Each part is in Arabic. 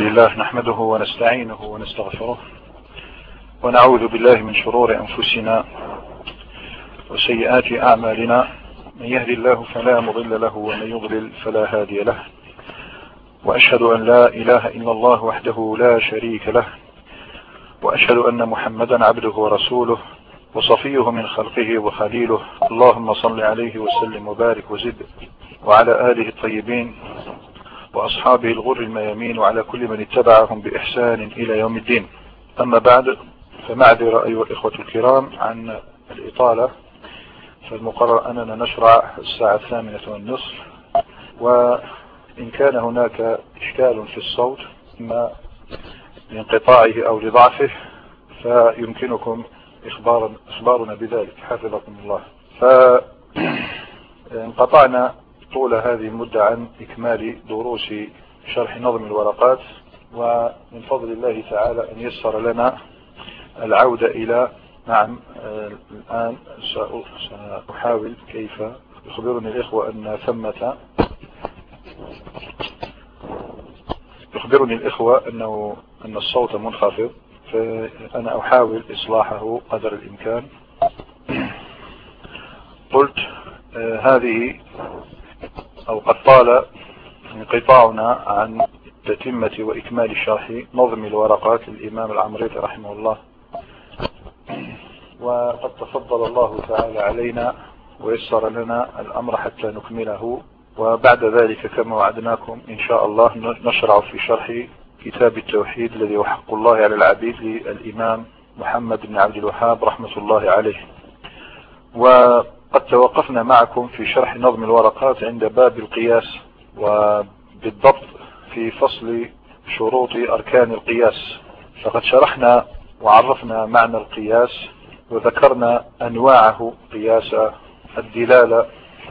لله نحمده ونستعينه ونستغفره ونعوذ بالله من شرور أنفسنا وسيئات أعمالنا. من يهدي الله فلا مضل له ومن يضلل فلا هادي له، وأشهد أن لا إله إلا الله وحده لا شريك له، وأشهد أن محمدا عبده ورسوله وصفيه من خلقه وخليله. اللهم صل عليه وسلم وبارك وزد، وعلى آله الطيبين وأصحابه الغر الميامين، وعلى كل من اتبعهم بإحسان إلى يوم الدين. أما بعد، فمعذرة أيها الإخوة الكرام عن الإطالة، فالمقرر أننا نشرع الساعة 8:30، وإن كان هناك إشكال في الصوت إما لانقطاعه أو لضعفه فيمكنكم إخبارنا بذلك حفظكم الله. فانقطعنا طول هذه المدة عن إكمال دروس شرح نظم الورقات، ومن فضل الله تعالى أن يسر لنا العودة إلى الآن سأحاول كيف يخبرني الإخوة أن الصوت منخفض، فأنا أحاول إصلاحه قدر الإمكان. قلت هذه أو قد طال انقطاعنا عن تتمة وإكمال شرح نظم الورقات للإمام العمريطي رحمه الله، وقد تفضل الله تعالى علينا ويسر لنا الأمر حتى نكمله، وبعد ذلك كما وعدناكم إن شاء الله نشرع في شرح كتاب التوحيد الذي هو حق الله على العبيد للإمام محمد بن عبد الوهاب رحمة الله عليه. وقد توقفنا معكم في شرح نظم الورقات عند باب القياس، وبالضبط في فصل شروط أركان القياس. فقد شرحنا وعرفنا معنى القياس وذكرنا أنواعه: قياس الدلالة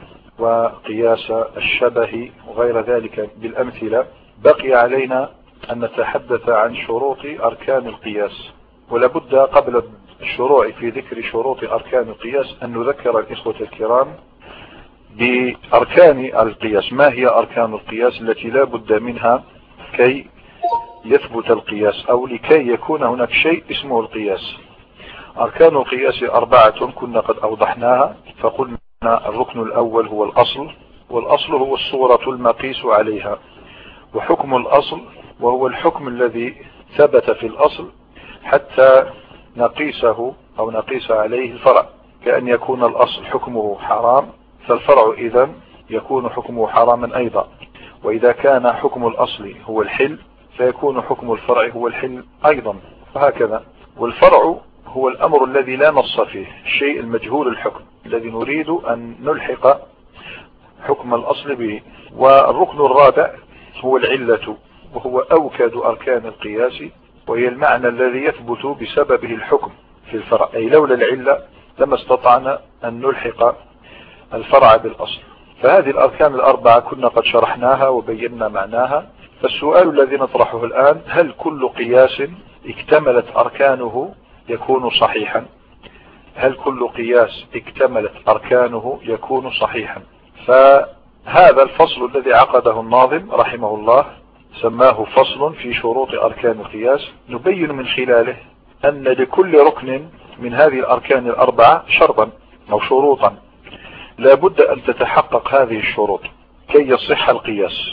وقياس الشبه وغير ذلك بالأمثلة. بقي علينا أن نتحدث عن شروط أركان القياس، ولابد قبل الشروع في ذكر شروط أركان القياس أن نذكر الإخوة الكرام بأركان القياس. ما هي أركان القياس التي لا بد منها كي يثبت القياس أو لكي يكون هناك شيء اسمه القياس؟ أركان القياس 4 كنا قد أوضحناها، فقلنا الركن الأول هو الأصل، والأصل هو الصورة المقيس عليها، وحكم الأصل وهو الحكم الذي ثبت في الأصل حتى نقيسه أو نقيس عليه الفرع، كأن يكون الأصل حكمه حرام فالفرع إذن يكون حكمه حراما أيضا، وإذا كان حكم الأصل هو الحل فيكون حكم الفرع هو الحل أيضا، وهكذا. والفرع هو الأمر الذي لا نص فيه، الشيء المجهول الحكم الذي نريد أن نلحق حكم الأصل به. والركن الرابع هو العلة، وهو أوكد أركان القياس، وهي المعنى الذي يثبت بسببه الحكم في الفرع، أي لولا العلة لما استطعنا أن نلحق الفرع بالأصل. فهذه الأركان 4 كنا قد شرحناها وبينا معناها. فالسؤال الذي نطرحه الآن: هل كل قياس اكتملت أركانه يكون صحيحا؟ هل كل قياس اكتملت أركانه يكون صحيحا؟ فهذا الفصل الذي عقده الناظم رحمه الله سماه فصل في شروط أركان القياس، نبين من خلاله أن لكل ركن من هذه الأركان 4 شرطا أو شروطا لا بد أن تتحقق هذه الشروط كي يصح القياس.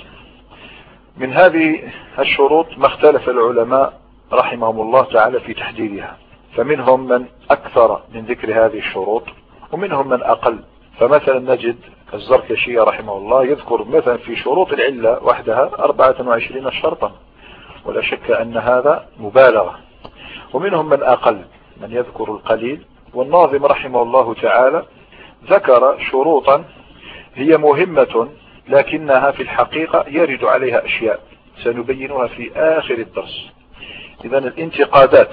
من هذه الشروط ما اختلف العلماء رحمهم الله تعالى في تحديدها، فمنهم من أكثر من ذكر هذه الشروط ومنهم من أقل. فمثلا نجد الزركشي رحمه الله يذكر مثلا في شروط العلة وحدها 24 شرطا، ولا شك أن هذا مبالغة. ومنهم من أقل، من يذكر القليل. والناظم رحمه الله تعالى ذكر شروطا هي مهمة لكنها في الحقيقة يرد عليها أشياء سنبينها في آخر الدرس. إذن الانتقادات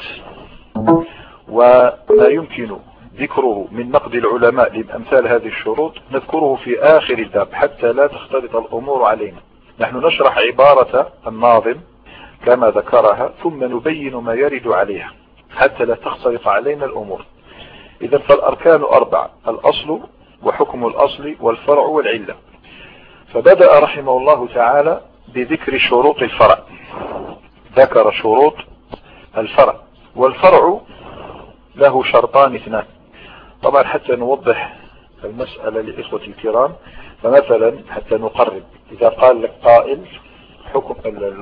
وما يمكن ذكره من نقد العلماء لأمثال هذه الشروط نذكره في آخر الباب حتى لا تختلط الأمور علينا. نحن نشرح عبارة الناظم كما ذكرها ثم نبين ما يرد عليها حتى لا تختلط علينا الأمور. إذن فالأركان 4: الأصل وحكم الأصل والفرع والعلة. فبدأ رحمه الله تعالى بذكر شروط الفرع، ذكر شروط الفرع، والفرع له شرطان اثنان. طبعا حتى نوضح المسألة لإخوتي الكرام، فمثلا حتى نقرب، إذا قال لك قائل حكم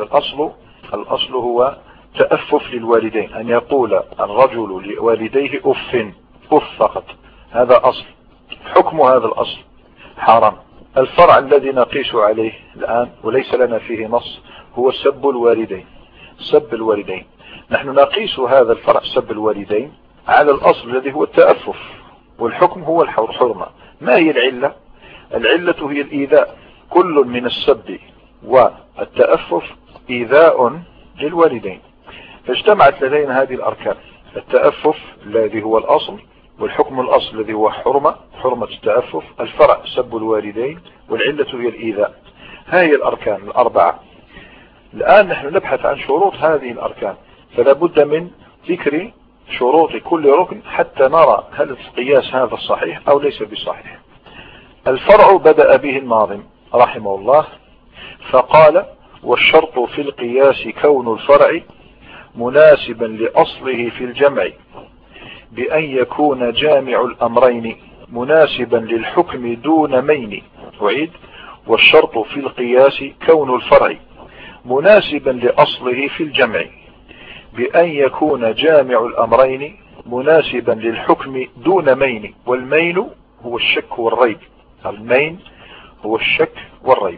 الأصل هو تأفف للوالدين، أن يقول الرجل لوالديه أف فقط، هذا أصل، حكم هذا الأصل حرام. الفرع الذي نقيس عليه الآن وليس لنا فيه نص هو سب الوالدين. نحن نقيس هذا الفرع سب الوالدين على الأصل الذي هو التأفف، والحكم هو الحرمة. ما هي العلة؟ العلة هي الإيذاء. كل من السب والتأفف إيذاء للوالدين، فاجتمعت لدينا هذه الأركان: التأفف الذي هو الأصل، والحكم الأصل الذي هو حرمة التأفف، الفرع سب الوالدين، والعلة هي الإيذاء. هذه الأركان الأربعة. الآن نحن نبحث عن شروط هذه الأركان، فلا بد من ذكر شروط كل ركن حتى نرى هل القياس هذا صحيح أو ليس بصحيح. الفرع بدأ به الناظم رحمه الله فقال: والشرط في القياس كون الفرع مناسبا لأصله في الجمع، بأن يكون جامع الأمرين مناسبا للحكم دون مين. أعيد: والشرط في القياس كون الفرع مناسبا لأصله في الجمع، بأن يكون جامع الأمرين مناسبا للحكم دون مين. والمين هو الشك والريب، المين هو الشك والريب.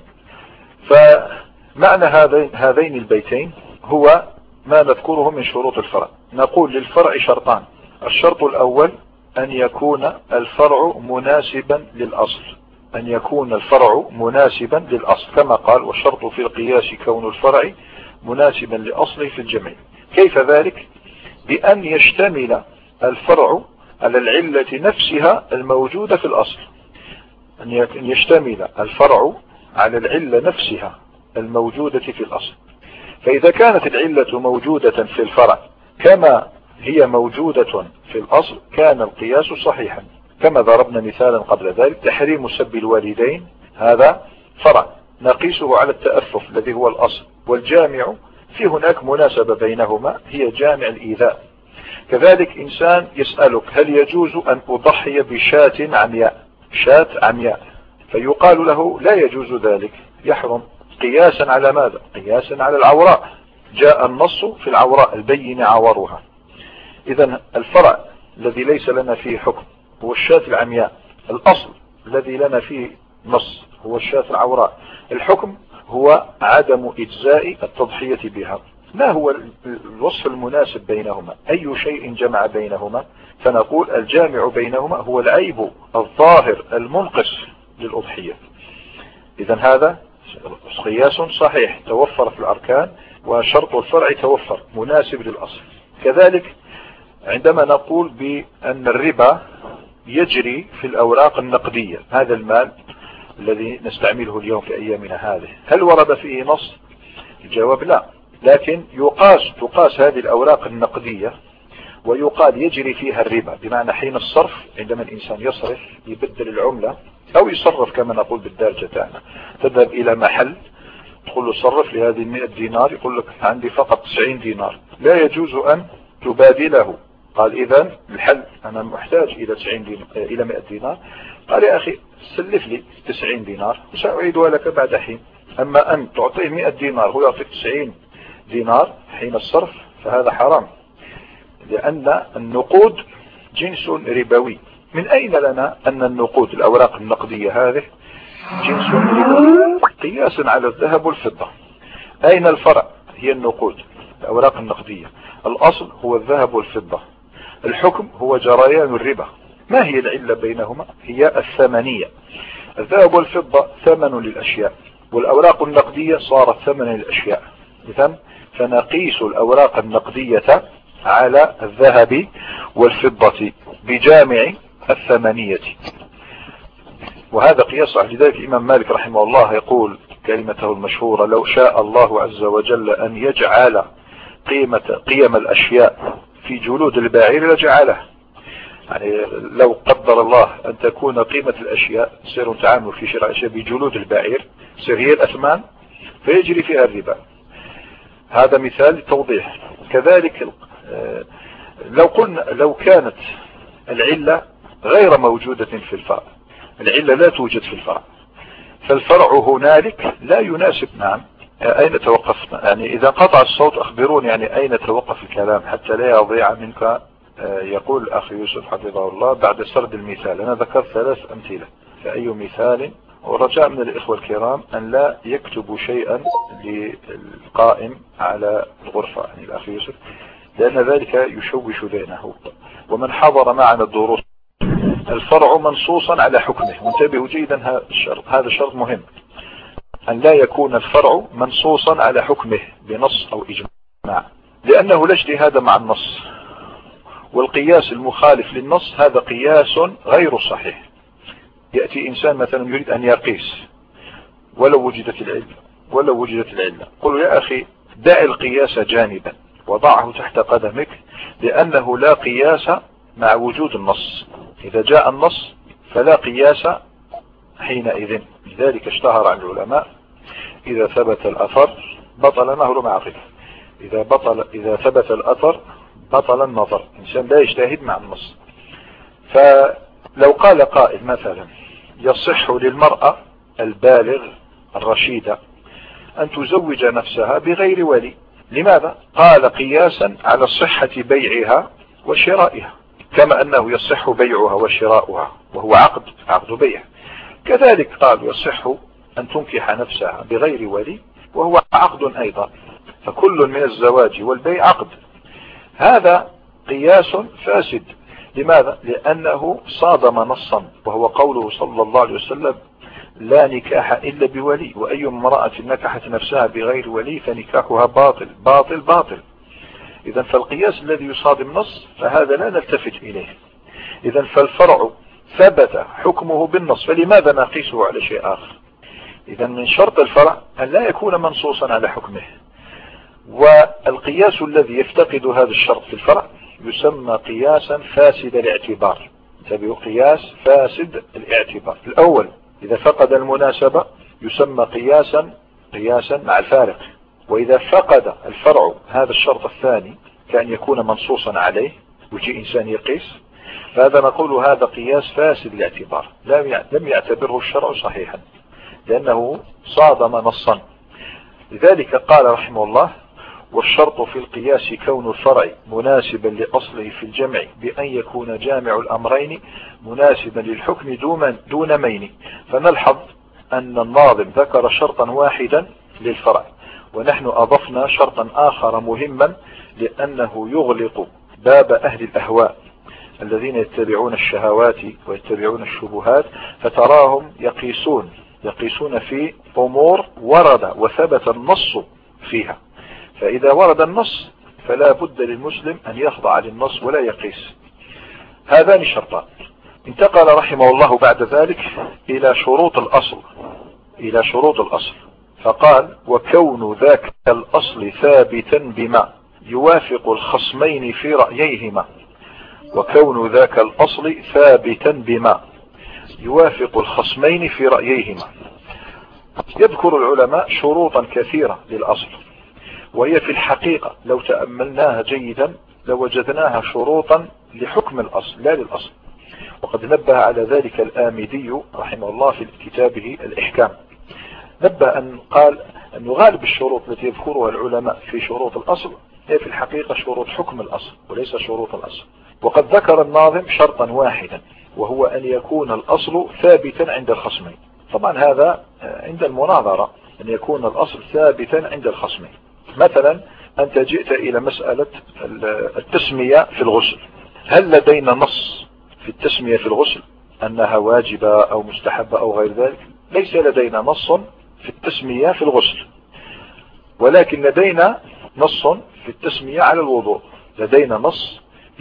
فمعنى هذين البيتين هو ما نذكره من شروط الفرع. نقول للفرع شرطان: الشرط الأول أن يكون الفرع مناسبا للأصل، أن يكون الفرع مناسبا للأصل، كما قال: والشرط في القياس كون الفرع مناسبا لأصله في الجمع. كيف ذلك؟ بأن يشتمل الفرع على العلة نفسها الموجودة في الأصل، أن يشتمل الفرع على العلة نفسها الموجودة في الأصل. فإذا كانت العلة موجودة في الفرع كما هي موجودة في الأصل كان القياس صحيحا، كما ضربنا مثالا قبل ذلك: تحريم سب الوالدين هذا فرع نقيسه على التأفف الذي هو الأصل، والجامع في هناك مناسبة بينهما هي جامع الإيذاء. كذلك إنسان يسألك: هل يجوز أن أضحي بشاة عمياء، شاة عمياء؟ فيقال له: لا يجوز ذلك، يحرم. قياسا على ماذا؟ قياسا على العوراء، جاء النص في العوراء البين عورها. إذن الفرع الذي ليس لنا فيه حكم هو الشاة العمياء، الأصل الذي لنا فيه نص هو الشاة العوراء، الحكم هو عدم إجزاء التضحية بها. ما هو الوصف المناسب بينهما؟ أي شيء جمع بينهما؟ فنقول الجامع بينهما هو العيب الظاهر المنقص للأضحية. إذن هذا قياس صحيح توفر في الأركان، وشرط الفرع توفر مناسب للأصل. كذلك عندما نقول بأن الربا يجري في الأوراق النقدية، هذا المال الذي نستعمله اليوم في أيامنا هذه، هل ورد فيه نص؟ الجواب لا، لكن تقاس هذه الأوراق النقدية ويقال يجري فيها الربا، بمعنى حين الصرف عندما الإنسان يصرف يبدل العملة أو يصرف كما نقول بالدارجة تاعنا، تذهب إلى محل تقول له صرف لهذه 100 دينار، يقول لك عندي فقط 90 دينار، لا يجوز أن تبادله. قال: إذن الحل أنا محتاج إلى 90 دينار إلى 100 دينار. قال: يا أخي سلف لي 90 دينار وسأعيدها لك بعد حين. أما أن تعطيه 100 دينار هو يعطيك 90 دينار حين الصرف فهذا حرام، لأن النقود جنس ربوي. من أين لنا أن النقود الأوراق النقدية هذه جنس ربوي؟ قياسا على الذهب والفضة. أين الفرع؟ هي النقود الأوراق النقدية، الأصل هو الذهب والفضة، الحكم هو جريان الربا. ما هي العلة بينهما؟ هي الثمنية. الذهب والفضة ثمن للأشياء، والأوراق النقدية صارت ثمن للأشياء. إذن فنقيس الأوراق النقدية على الذهب والفضة بجامع الثمنية، وهذا قياس. لذلك الإمام مالك رحمه الله يقول كلمته المشهورة: لو شاء الله عز وجل أن يجعل قيم الأشياء في جلود البعير لجعله. يعني لو قدر الله أن تكون قيمة الأشياء سير تعامل في شراء الأشياء بجلود البعير، سير هي الأثمان فيجري فيها الربا. هذا مثال للتوضيح. كذلك لو كانت العلة غير موجودة في الفرع، العلة لا توجد في الفرع، فالفرع هنالك لا يناسب. نعم. أين توقفنا؟ يعني إذا قطع الصوت أخبروني يعني أين توقف الكلام حتى لا يضيع منك. يقول الأخ يوسف حفظه الله بعد سرد المثال، أنا ذكرت 3 أمثلة، فأي مثال؟ ورجاء من الإخوة الكرام أن لا يكتبوا شيئا للقائم على الغرفة، يعني الأخ يوسف، لأن ذلك يشوش ذهنه. ومن حضر معنا الدروس، الفرع منصوصا على حكمه، وانتبهوا جيدا، هذا شرط مهم، أن لا يكون الفرع منصوصا على حكمه بنص أو إجماع، لأنه لا اجتهاد مع النص، والقياس المخالف للنص هذا قياس غير صحيح. يأتي إنسان مثلا يريد أن يقيس ولو وجدت العلة، قل يا أخي دع القياس جانبا وضعه تحت قدمك، لأنه لا قياس مع وجود النص. إذا جاء النص فلا قياس حينئذ. لذلك اشتهر عن العلماء إذا ثبت الأثر بطل نهر معقل، إذا ثبت الأثر بطل النظر. إنسان لا يجتهد مع النص. فلو قال قائل مثلا يصح للمرأة البالغ الرشيدة أن تزوج نفسها بغير ولي، لماذا؟ قال قياسا على صحة بيعها وشرائها، كما أنه يصح بيعها وشراؤها وهو عقد بيع، كذلك قال يصح أن تنكح نفسها بغير ولي وهو عقد أيضا، فكل من الزواج والبيع عقد. هذا قياس فاسد. لماذا؟ لأنه صادم نصا، وهو قوله صلى الله عليه وسلم لا نكاح إلا بولي، وأي امرأة نكحت نفسها بغير ولي فنكاحها باطل باطل باطل. إذا فالقياس الذي يصادم نص فهذا لا نلتفت إليه. إذا فالفرع ثبت حكمه بالنص، فلماذا نقيسه على شيء آخر؟ إذا من شرط الفرع أن لا يكون منصوصا على حكمه، والقياس الذي يفتقد هذا الشرط في الفرع يسمى قياسا فاسد الاعتبار. تبعوا قياس فاسد الاعتبار. الأول إذا فقد المناسبة يسمى قياسا مع الفارق، وإذا فقد الفرع هذا الشرط الثاني كأن يكون منصوصا عليه ويجي إنسان يقيس، فهذا نقول هذا قياس فاسد الاعتبار، لم يعتبره الشرع صحيحا لأنه صادم نصا. لذلك قال رحمه الله والشرط في القياس كون الفرع مناسبا لأصله في الجمع بأن يكون جامع الأمرين مناسبا للحكم دون مين. فنلحظ أن الناظم ذكر شرطا واحدا للفرع، ونحن أضفنا شرطا آخر مهما لأنه يغلق باب أهل الأهواء الذين يتبعون الشهوات ويتبعون الشبهات، فتراهم يقيسون في أمور ورد وثبت النص فيها، فإذا ورد النص فلا بد للمسلم أن يخضع للنص ولا يقيس. هذان شرطان. انتقل رحمه الله بعد ذلك إلى شروط الأصل، فقال وكون ذاك الأصل ثابتا بما يوافق الخصمين في رأييهما. وكون ذاك الأصل ثابتا بما يوافق الخصمين في رأييهما. يذكر العلماء شروطا كثيرة للأصل، وهي في الحقيقة لو تأملناها جيدا لوجدناها شروطا لحكم الأصل لا للأصل. وقد نبه على ذلك الآمدي رحمه الله في كتابه الإحكام، نبه أن قال أن غالب الشروط التي يذكرها العلماء في شروط الأصل هي في الحقيقة شروط حكم الأصل وليس شروط الأصل. وقد ذكر الناظم شرطا واحدا وهو أن يكون الأصل ثابتا عند الخصمين. طبعا هذا عند المناظرة أن يكون الأصل ثابتا عند الخصمين. مثلا أنت جئت إلى مسألة التسمية في الغسل، هل لدينا نص في التسمية في الغسل أنها واجبة أو مستحبة أو غير ذلك؟ ليس لدينا نص في التسمية في الغسل، ولكن لدينا نص في التسمية على الوضوء. لدينا نص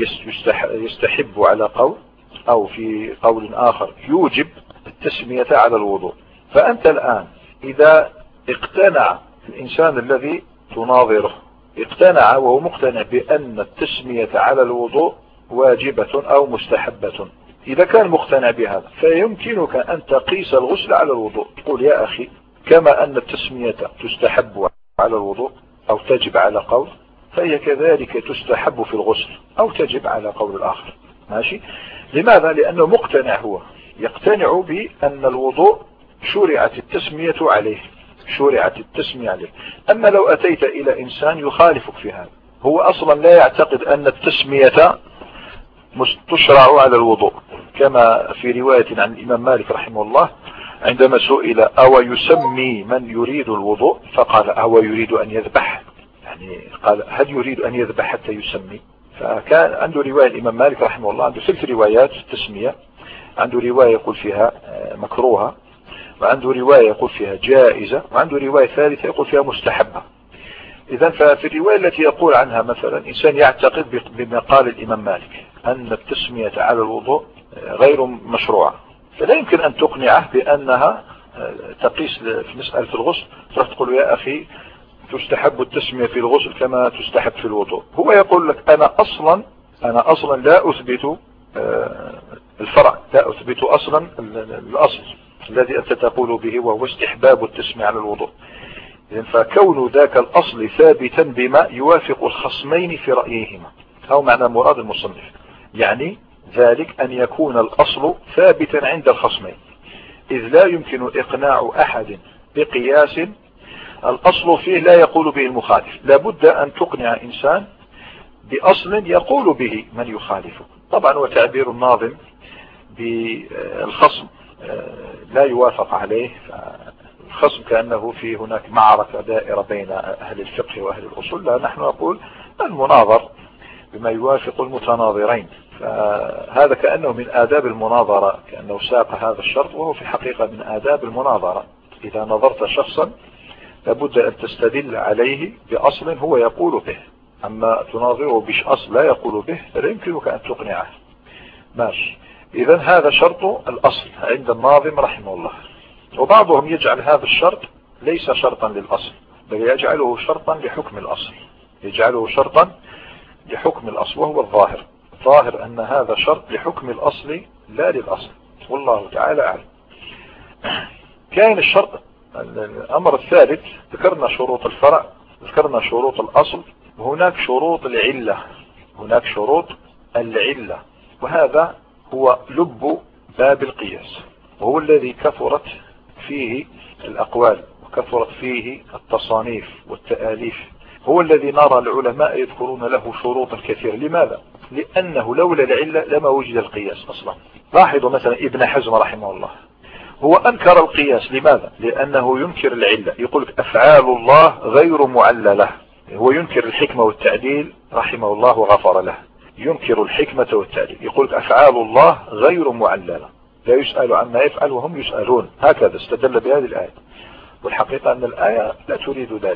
يستحب على قول، أو في قول آخر يوجب التسمية على الوضوء. فأنت الآن إذا اقتنع الإنسان الذي تناظره، اقتنع وهو مقتنع بأن التسمية على الوضوء واجبة أو مستحبة، إذا كان مقتنع بهذا فيمكنك أن تقيس الغسل على الوضوء. تقول يا أخي كما أن التسمية تستحب على الوضوء أو تجب على قول، فهي كذلك تستحب في الغسل أو تجب على قول الآخر. ماشي. لماذا؟ لأنه مقتنع، هو يقتنع بأن الوضوء شرعت التسمية عليه، شرعت التسمية عليه. أما لو أتيت إلى إنسان يخالفك في هذا، هو أصلا لا يعتقد أن التسمية تشرع على الوضوء، كما في رواية عن الإمام مالك رحمه الله عندما سئل أو يسمي من يريد الوضوء، فقال أو يريد أن يذبح، يعني قال هل يريد أن يذبح حتى يسمي؟ فكان عنده رواية الإمام مالك رحمه الله عنده 3 روايات التسمية، عنده رواية يقول فيها مكروهة، وعنده رواية يقول فيها جائزة، وعنده رواية ثالثة يقول فيها مستحبة. إذا ففي الرواية التي يقول عنها مثلا إنسان يعتقد بما قال الإمام مالك أن التسمية على الوضوء غير مشروعة، فلا يمكن أن تقنعه بأنها تقيس في مسألة الغسل، تروح تقول يا أخي تستحب التسمية في الغسل كما تستحب في الوضوء. هو يقول لك أنا أصلا لا أثبت الفرع، لا أثبت أصلا الأصل الذي أنت تقول به وهو استحباب التسمية على الوضوء. فكون ذاك الأصل ثابتا بما يوافق الخصمين في رأيهما، أو معنى مراد المصنف، يعني ذلك أن يكون الأصل ثابتا عند الخصمين، إذ لا يمكن إقناع أحد بقياس الأصل فيه لا يقول به المخالف. لابد أن تقنع إنسان بأصل يقول به من يخالفه. طبعا وتعبير الناظم بالخصم لا يوافق عليه، الخصم كأنه في هناك معركة دائرة بين أهل الفقه وأهل الأصول. لا، نحن نقول المناظر بما يوافق المتناظرين، فهذا كأنه من آداب المناظرة، كأنه ساق هذا الشرط، وهو في حقيقة من آداب المناظرة. إذا نظرت شخصا لابد أن تستدل عليه بأصل هو يقول به، أما تناظره بأصل لا يقول به فلا يمكنك أن تقنعه. ماشي. إذا هذا شرط الأصل عند الناظم رحمه الله. وبعضهم يجعل هذا الشرط ليس شرطا للأصل، بل يجعله شرطا لحكم الأصل، يجعله شرطا لحكم الأصل، وهو الظاهر. الظاهر أن هذا شرط لحكم الأصل لا للأصل، والله تعالى أعلم. كاين الشرط الأمر الثالث، ذكرنا شروط الفرع، ذكرنا شروط الأصل، وهناك شروط العلة، هناك شروط العلة، وهذا هو لب باب القياس، وهو الذي كثرت فيه الأقوال وكثرت فيه التصانيف والتآليف، هو الذي نرى العلماء يذكرون له شروطا كثيرة. لماذا؟ لأنه لولا العلة لما وجد القياس أصلا. لاحظوا مثلا ابن حزم رحمه الله، هو أنكر القياس. لماذا؟ لأنه ينكر العلة، يقول أفعال الله غير معللة. هو ينكر الحكمة والتعديل رحمه الله وغفر له، ينكر الحكمة والتعديل، يقول أفعال الله غير معللة، لا يسأل عما يفعل وهم يسألون. هكذا استدل بهذه الآية، والحقيقة أن الآية لا تريد ذلك.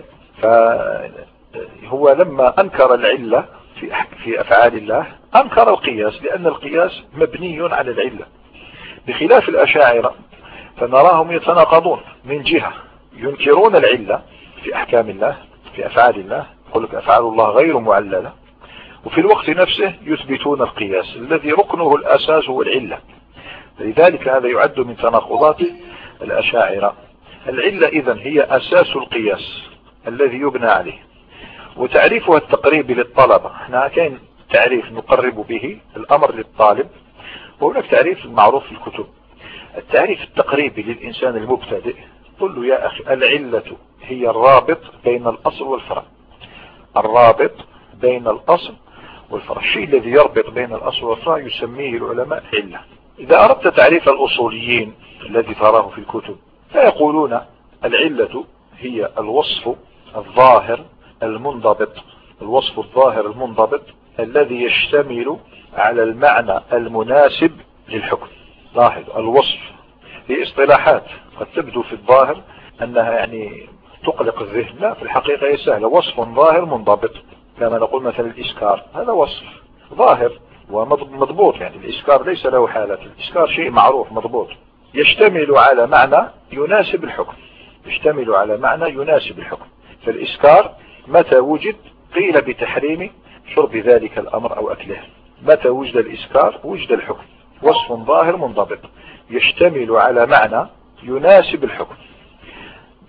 فهو لما أنكر العلة في أفعال الله أنكر القياس، لأن القياس مبني على العلة، بخلاف الأشاعرة فنراهم يتناقضون. من جهة ينكرون العلة في أحكام الله في أفعال الله، يقول لك أفعال الله غير معللة، وفي الوقت نفسه يثبتون القياس الذي ركنه الأساس هو العلة. لذلك هذا يعد من تناقضات الأشاعرة. العلة إذن هي أساس القياس الذي يبنى عليه، وتعريفها التقريب للطلبة. احنا كاين تعريف نقرب به الأمر للطالب، وهناك تعريف معروف في الكتب. التعريف التقريبي للإنسان المبتدئ، قل له يا أخي العلة هي الرابط بين الأصل والفرع، الرابط بين الأصل والفرع، الشيء الذي يربط بين الأصل والفرع يسميه العلماء علة. إذا أردت تعريف الأصوليين الذي تراه في الكتب فيقولون العلة هي الوصف الظاهر المنضبط، الوصف الظاهر المنضبط الذي يشتمل على المعنى المناسب للحكم. لاحظ، الوصف في اصطلاحات قد تبدو في الظاهر أنها يعني تقلق الذهن، لا، في الحقيقة هي سهلة. وصف ظاهر منضبط، كما نقول مثلا الإسكار، هذا وصف ظاهر ومضبوط، يعني الإسكار ليس له حالة، الإسكار شيء معروف مضبوط، يشتمل على معنى يناسب الحكم، يشتمل على معنى يناسب الحكم. فالإسكار متى وجد قيل بتحريم شرب ذلك الأمر أو أكله، متى وجد الإسكار وجد الحكم. وصف ظاهر منضبط يشتمل على معنى يناسب الحكم.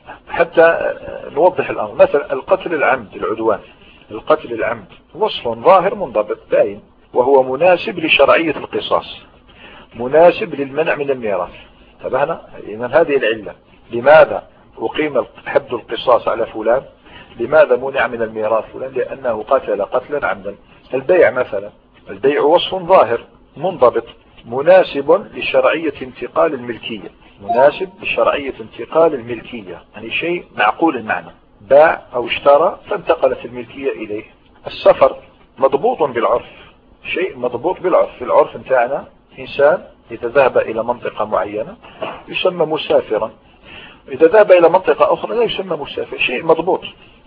حتى نوضح الأمر. مثلا القتل العمد العدوان، القتل العمد وصف ظاهر منضبط باين، وهو مناسب لشرعية القصاص، مناسب للمنع من الميراث. تبهنا إذن هذه العلة. لماذا أقيم حد القصاص على فلان؟ لماذا منع من الميراث فلان؟ لأنه قتل قتلا عمدا. البيع مثلا، البيع وصف ظاهر منضبط مناسب لشرعية انتقال الملكية، مناسب لشرعية انتقال الملكية، يعني شيء معقول المعنى، باع أو اشترى فانتقلت الملكية إليه. السفر مضبوط بالعرف، شيء مضبوط بالعرف. في العرف بتاعنا إنسان إذا ذهب إلى منطقة معينة يسمى مسافرا، إذا ذهب إلى منطقة أخرى لا يسمى مسافر، شيء مضبوط.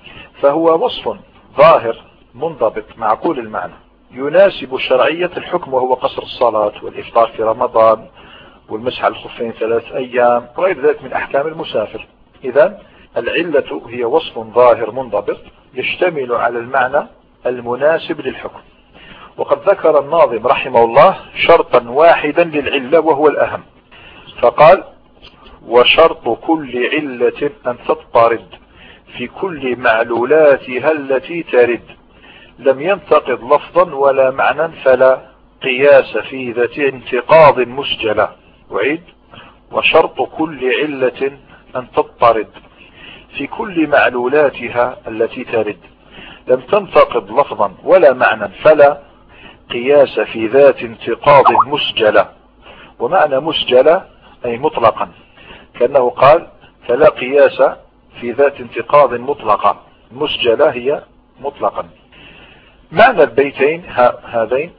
فهو وصف ظاهر منضبط معقول المعنى يناسب شرعية الحكم، وهو قصر الصلاة والإفطار في رمضان والمسح على الخفين 3 أيام وغير ذلك من أحكام المسافر. إذن العلة هي وصف ظاهر منضبط يشتمل على المعنى المناسب للحكم. وقد ذكر الناظم رحمه الله شرطا واحدا للعلة وهو الأهم، فقال: وشرط كل علة أن تضطرد في كل معلولاتها التي ترد، لم ينتقض لفظا ولا معنى فلا قياس في ذات انتقاض مسجلة. وعيد: وشرط كل علة أن تضطرد في كل معلولاتها التي ترد، لم تنتقض لفظا ولا معنى فلا قياس في ذات انتقاض مسجلة. ومعنى مسجلة أي مطلقا، كأنه قال: فلا قياس في ذات انتقاض مطلقة، مسجلة هي مطلقا. معنى البيتين هذين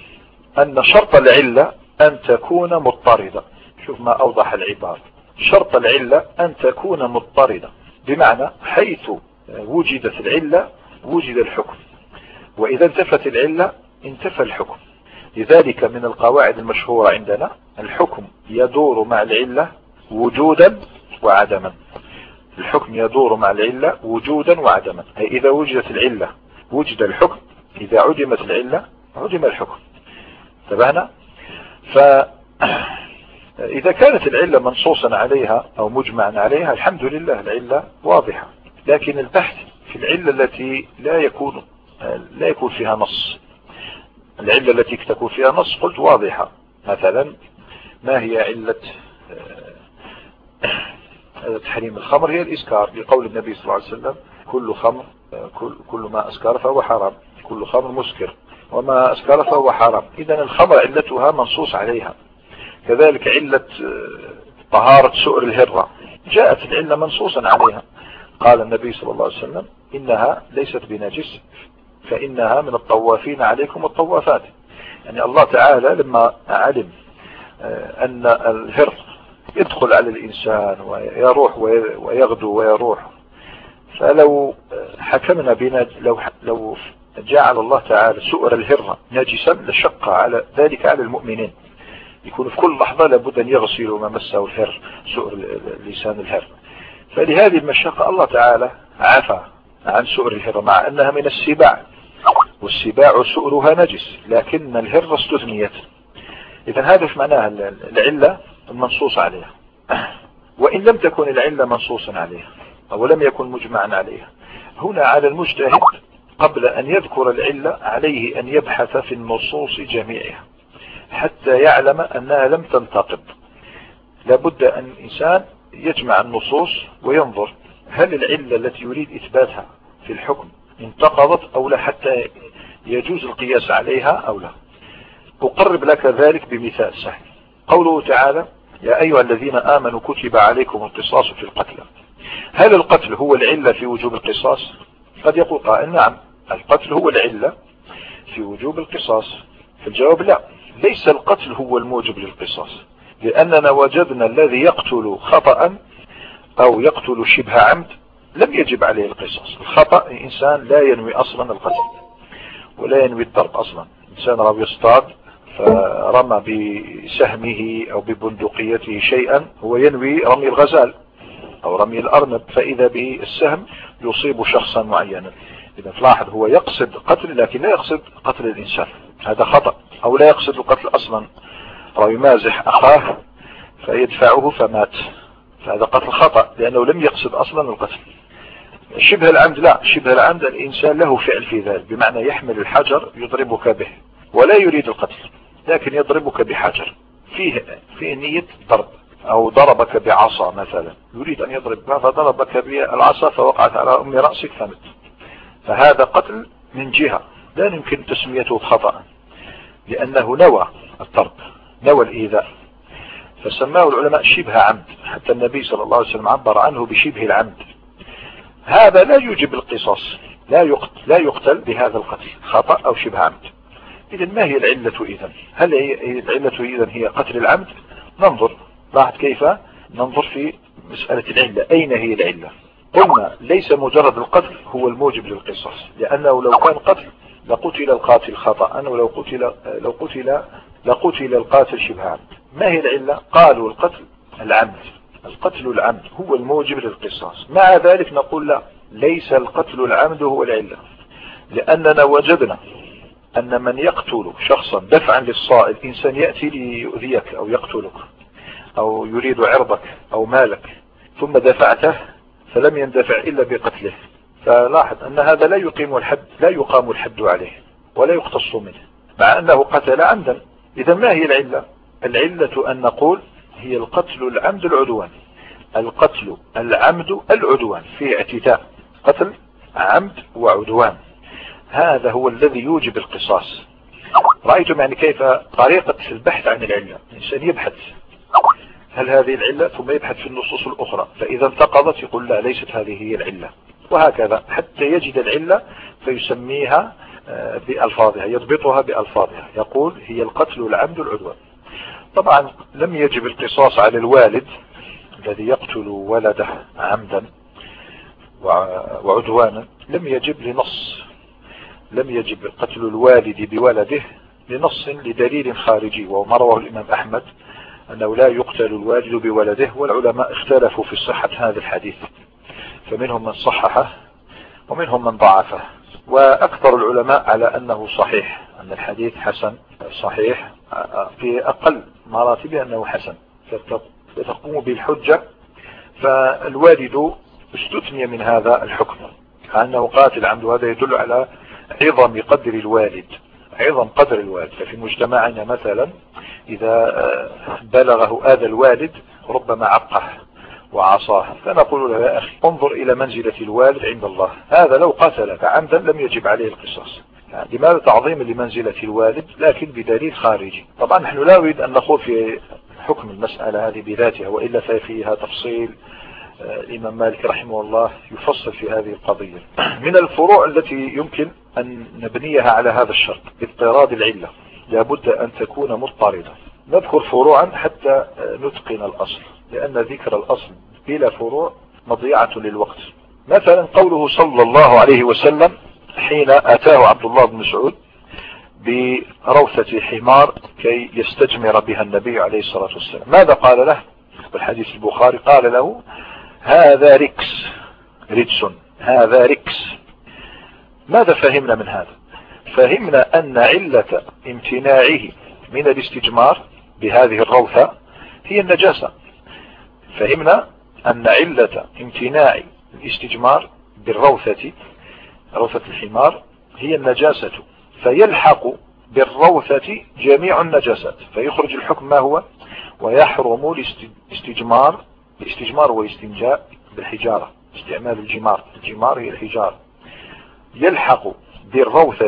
أن شرط العلة أن تكون مضطردة. شوف ما أوضح العبارة، شرط العلة أن تكون مضطردة، بمعنى حيث وجدت العلة وجد الحكم، وإذا انتفت العلة انتفى الحكم. لذلك من القواعد المشهورة عندنا: الحكم يدور مع العلة وجودا وعدما. الحكم يدور مع العلة وجودا وعدما، أي إذا وجدت العلة وجد الحكم، إذا عدمت العلة عدم الحكم. تبعنا؟ فإذا كانت العلة منصوصا عليها أو مجمعا عليها الحمد لله العلة واضحة. لكن البحث في العلة التي لا يكون فيها نص، العلة التي تكون فيها نص قلت واضحة. مثلا ما هي علة تحريم الخمر؟ هي الإسكار، لقول النبي صلى الله عليه وسلم: كل خمر كل ما أسكر فهو حرام، كل خمر مسكر وما أسكر فهو حرام. إذن الخمر علتها منصوص عليها. كذلك علة طهارة سؤر الهرة جاءت العلة منصوصا عليها، قال النبي صلى الله عليه وسلم: إنها ليست بنجس فإنها من الطوافين عليكم والطوافات. يعني الله تعالى لما علم أن الهر يدخل على الإنسان ويروح ويغدو ويروح، فلو حكمنا بنا لو جعل الله تعالى سؤر الهرة نجسا لشق على ذلك على المؤمنين، يكون في كل لحظة لابد أن يغسلوا ما مسه الهر، سؤر لسان الهر. فلهذه المشقة الله تعالى عفى عن سؤر الهرة، مع أنها من السباع، والسباع سؤرها نجس، لكن الهرة استثنيت. إذا هذا في معناها العلة المنصوص عليها. وإن لم تكن العلة منصوصا عليها أو لم يكن مجمعا عليها، هنا على المجتهد قبل أن يذكر العلة عليه أن يبحث في النصوص جميعها حتى يعلم أنها لم تنتقض. لابد أن الإنسان يجمع النصوص وينظر هل العلة التي يريد إثباتها في الحكم انتقضت أو لا، حتى يجوز القياس عليها أو لا. أقرب لك ذلك بمثال سهل. قوله تعالى: يا أيها الذين آمنوا كتب عليكم القصاص في القتلى. هل القتل هو العلة في وجوب القصاص؟ قد يقول قائل: نعم، القتل هو العلة في وجوب القصاص. الجواب: لا، ليس القتل هو الموجب للقصاص، لأننا وجدنا الذي يقتل خطأ أو يقتل شبه عمد لم يجب عليه القصاص. الخطأ إنسان لا ينوي أصلا القتل ولا ينوي الضرب أصلا. إنسان رأى يصطاد فرمى بسهمه أو ببندقيته شيئا، هو ينوي رمي الغزال أو رمي الأرنب، فإذا به السهم يصيب شخصا معينا. إذا تلاحظ هو يقصد قتل لكن لا يقصد قتل الإنسان، هذا خطأ. أو لا يقصد القتل أصلا، أو يمازح أخاه فيدفعه فمات، فهذا قتل خطأ لأنه لم يقصد أصلا القتل. شبه العمد لا، شبه العمد الإنسان له فعل في ذلك، بمعنى يحمل الحجر يضربك به ولا يريد القتل، لكن يضربك بحجر فيه نية ضرب، أو ضربك بعصا مثلا يريد أن يضربك فضربك بالعصا فوقعت على أم رأسك فمت، فهذا قتل من جهة لا يمكن تسميته خطأ لأنه نوى الضرب، نوى الإيذاء، فسماه العلماء شبه عمد، حتى النبي صلى الله عليه وسلم عبر عنه بشبه العمد. هذا لا يوجب القصاص، لا يقتل بهذا القتل، خطأ أو شبه عمد. إذن ما هي العلة إذن؟ هل هي العلة إذن هي قتل العمد؟ ننظر، لاحظ كيف ننظر في مسألة العلة، أين هي العلة؟ قلنا ليس مجرد القتل هو الموجب للقصاص، لأنه لو كان قتل لقتل القاتل خطأ، لقتل القاتل شبه عمد. ما هي العلة؟ قالوا القتل العمد هو الموجب للقصاص. مع ذلك نقول لا، ليس القتل العمد هو العلة، لأننا وجدنا أن من يقتل شخصا دفعا للصائل، إنسان يأتي ليؤذيك أو يقتلك أو يريد عرضك أو مالك ثم دفعته فلم يندفع إلا بقتله، فلاحظ أن هذا لا يقام الحد عليه ولا يقتص منه مع أنه قتل عمدا. إذا ما هي العلة؟ العلة أن نقول هي القتل العمد العدوان، القتل العمد العدوان، فيه اعتداء، قتل عمد وعدوان، هذا هو الذي يوجب القصاص. رأيتم يعني كيف طريقة البحث عن العلة، الإنسان يبحث هل هذه العلة ثم يبحث في النصوص الأخرى، فإذا انتقضت يقول لا ليست هذه هي العلة، وهكذا حتى يجد العلة فيسميها بألفاظها، يضبطها بألفاظها، يقول هي القتل العمد العدوان. طبعا لم يجب القصاص على الوالد الذي يقتل ولده عمدا وعدوانا، لم يجب قتل الوالد بولده لنص لدليل خارجي، وما رواه الإمام أحمد أنه لا يقتل الوالد بولده، والعلماء اختلفوا في صحة هذا الحديث، فمنهم من صححه ومنهم من ضعفه، وأكثر العلماء على أنه صحيح، أن الحديث حسن صحيح في أقل مراتبه أنه حسن فتقوم بالحجة. فالوالد استثني من هذا الحكم كأنه قاتل عمد، وهذا يدل على عظم قدر الوالد، ففي مجتمعنا مثلا إذا بلغه آذى الوالد ربما عقه وعصاه، فنقول له يا أخي انظر إلى منزلة الوالد عند الله، هذا لو قتلك عمدا لم يجب عليه القصاص. يعني لماذا؟ تعظيم لمنزلة الوالد، لكن بدليل خارجي. طبعا نحن لا نريد أن نخوض في حكم المسألة هذه بذاتها، وإلا فيها تفصيل، الإمام مالك رحمه الله يفصل في هذه القضية. من الفروع التي يمكن أن نبنيها على هذا الشرط اضطراد العلة، لابد أن تكون مضطردة. نذكر فروعا حتى نتقن الأصل، لأن ذكر الأصل بلا فروع مضيعة للوقت. مثلا قوله صلى الله عليه وسلم حين أتاه عبد الله بن مسعود بروثة حمار كي يستجمر بها النبي عليه الصلاة والسلام، ماذا قال له؟ بالحديث البخاري قال له هذا رجس، هذا ركس. ماذا فهمنا من هذا؟ فهمنا أن علة امتناعه من الاستجمار بهذه الروثة هي النجاسة. فهمنا أن علة امتناع الاستجمار بالروثة، روثة الحمار، هي النجاسة، فيلحق بالروثة جميع النجاسات، فيخرج الحكم ما هو، ويحرم الاستجمار والاستنجاء بالحجارة، استعمال الجمار هي الحجارة. يلحق بالروثة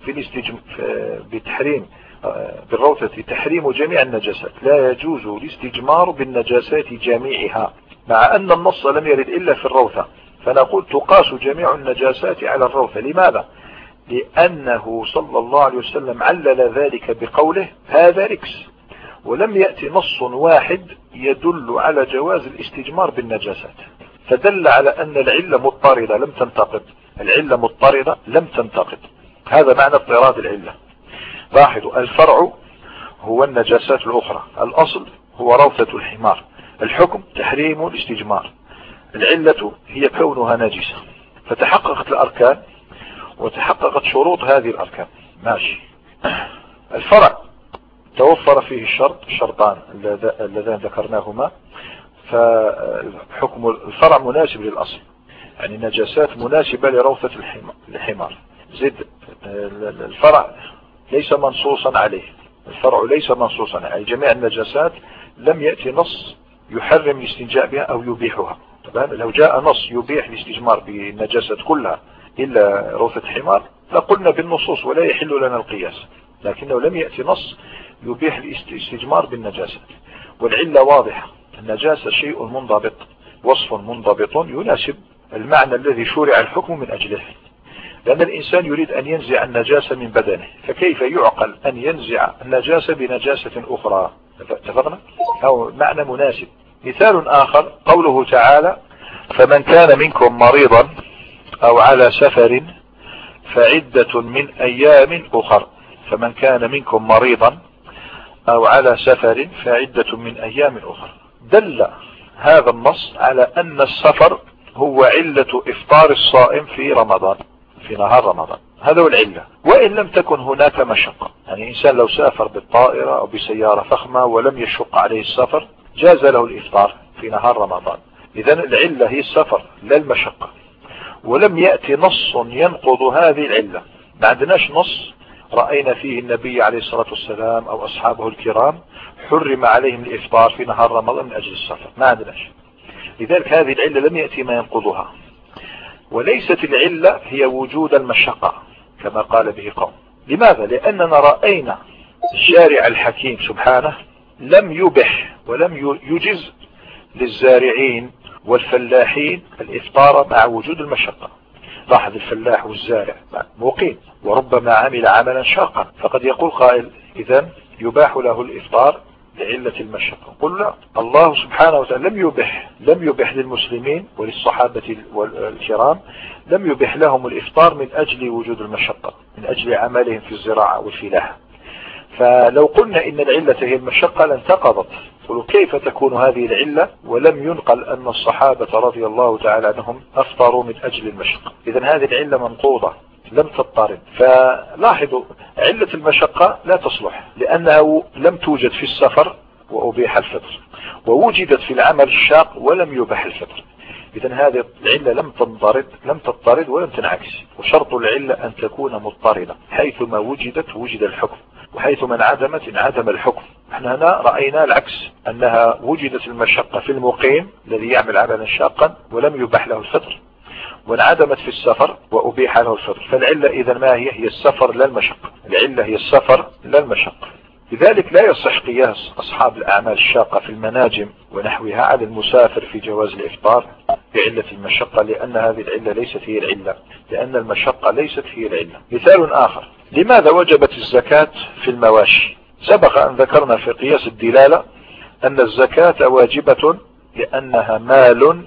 بتحريم بالروثة تحريم جميع النجاسات، لا يجوز الاستجمار بالنجاسات جميعها، مع أن النص لم يرد إلا في الروثة، فنقول تقاس جميع النجاسات على الروثة. لماذا؟ لأنه صلى الله عليه وسلم علل ذلك بقوله هذا ركس، ولم يأتي نص واحد يدل على جواز الاستجمار بالنجاسات، فدل على أن العلة مضطردة لم تنتقد، العلة مضطردة لم تنتقد، هذا معنى اضطراد العلة. لاحظوا الفرع هو النجاسات الأخرى، الأصل هو روثة الحمار، الحكم تحريم الاستجمار، العلة هي كونها نجسة، فتحققت الأركان وتحققت شروط هذه الأركان، ماشي. الفرع توفر فيه الشرطان اللذان ذكرناهما، فحكم الفرع مناسب للأصل، يعني النجاسات مناسبة لروثة الحمار. زد الفرع ليس منصوصا عليه، الفرع ليس منصوصا عليه، جميع النجاسات لم يأتي نص يحرم الاستنجاء بها أو يبيحها. تمام؟ لو جاء نص يبيح الاستجمار بالنجاسات كلها إلا روثة حمار لقلنا بالنصوص ولا يحل لنا القياس، لكنه لم يأتي نص يبيح الاستجمار بالنجاسات. والعلة واضحة، النجاسة شيء منضبط، وصف منضبط يناسب المعنى الذي شرع الحكم من أجله، لأن الإنسان يريد أن ينزع النجاسة من بدنه، فكيف يعقل أن ينزع النجاسة بنجاسة أخرى؟ اتفقنا؟ أو معنى مناسب. مثال آخر قوله تعالى: فمن كان منكم مريضا أو على سفر فعدة من أيام أخر. فمن كان منكم مريضا أو على سفر فعدة من أيام أخر. دل هذا النص على أن السفر هو علة إفطار الصائم في رمضان، في نهار رمضان، هذا هو العلة، وإن لم تكن هناك مشقة. يعني إنسان لو سافر بالطائرة أو بسيارة فخمة ولم يشق عليه السفر جاز له الإفطار في نهار رمضان. إذن العلة هي السفر لا المشقة، ولم يأتي نص ينقض هذه العلة. ما عندناش نص رأينا فيه النبي عليه الصلاة والسلام أو أصحابه الكرام حرم عليهم الإفطار في نهار رمضان من أجل السفر، ما عندناش. لذلك هذه العلة لم يأتي ما ينقضها. وليست العلة هي وجود المشقة كما قال به قوم. لماذا؟ لأننا رأينا الشارع الحكيم سبحانه لم يبح ولم يجز للزارعين والفلاحين الإفطار مع وجود المشقة. لاحظ الفلاح والزارع مقيم وربما عمل عملا شاقا، فقد يقول قائل إذن يباح له الإفطار لعلة المشقة. قل لا، الله سبحانه وتعالى لم يبح للمسلمين وللصحابة والكرام، لم يبح لهم الإفطار من أجل وجود المشقة، من أجل عملهم في الزراعة والفلاحة. فلو قلنا إن العلة هي المشقة لانتقضت. قلوا كيف تكون هذه العلة ولم ينقل أن الصحابة رضي الله تعالى عنهم أفطروا من أجل المشقة؟ إذن هذه العلة منقوضة لم تضطرد. فلاحظوا علة المشقة لا تصلح لأنها لم توجد في السفر وأبيح الفطر، ووجدت في العمل الشاق ولم يبح الفطر. إذن هذه العلة لم تضطرد ولم تنعكس. وشرط العلة أن تكون مضطردة، حيثما وجدت وجد الحكم، وحيثما انعدمت انعدم الحكم. احنا هنا رأينا العكس، أنها وجدت المشقة في المقيم الذي يعمل عملا شاقا ولم يبح له الفطر، وانعدمت في السفر وأبيح له الفطر. فالعلة إذا ما هي السفر لا المشقة. العلة هي السفر لا المشقة. لذلك لا يصح قياس أصحاب الأعمال الشاقة في المناجم ونحوها على المسافر في جواز الإفطار بعلة المشقة، لأن هذه العلة ليست هي العلة، لأن المشقة ليست هي العلة. مثال آخر: لماذا وجبت الزكاة في المواشي؟ سبق أن ذكرنا في قياس الدلالة أن الزكاة واجبة لأنها مال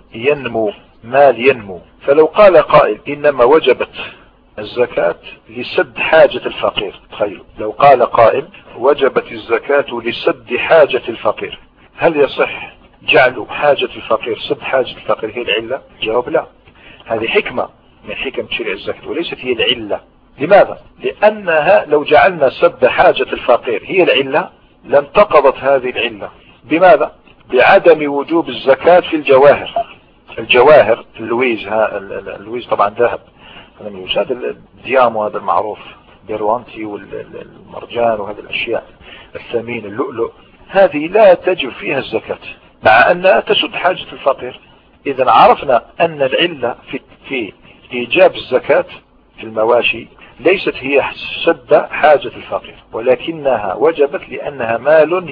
ينمو. فلو قال قائل إنما وجبت الزكاة لسد حاجة الفقير، تخيلوا لو قال قائل وجبت الزكاة لسد حاجة الفقير، هل يصح جعل حاجة الفقير سد حاجة الفقير هي العلة؟ جواب لا، هذه حكمة من حكم تشريع الزكاة وليست هي العلة. لماذا؟ لأنها لو جعلنا سد حاجة الفقير هي العلة لانتقضت هذه العلة. بماذا؟ بعدم وجوب الزكاة في الجواهر اللويز طبعا ذهب، هذا الديام وهذا المعروف بيروانتي والمرجان وهذه الأشياء الثمين، اللؤلؤ، هذه لا تجب فيها الزكاة مع أنها تسد حاجة الفقير. إذا عرفنا أن العلة في إيجاب الزكاة في المواشي ليست هي سد حاجة الفقير، ولكنها وجبت لأنها مال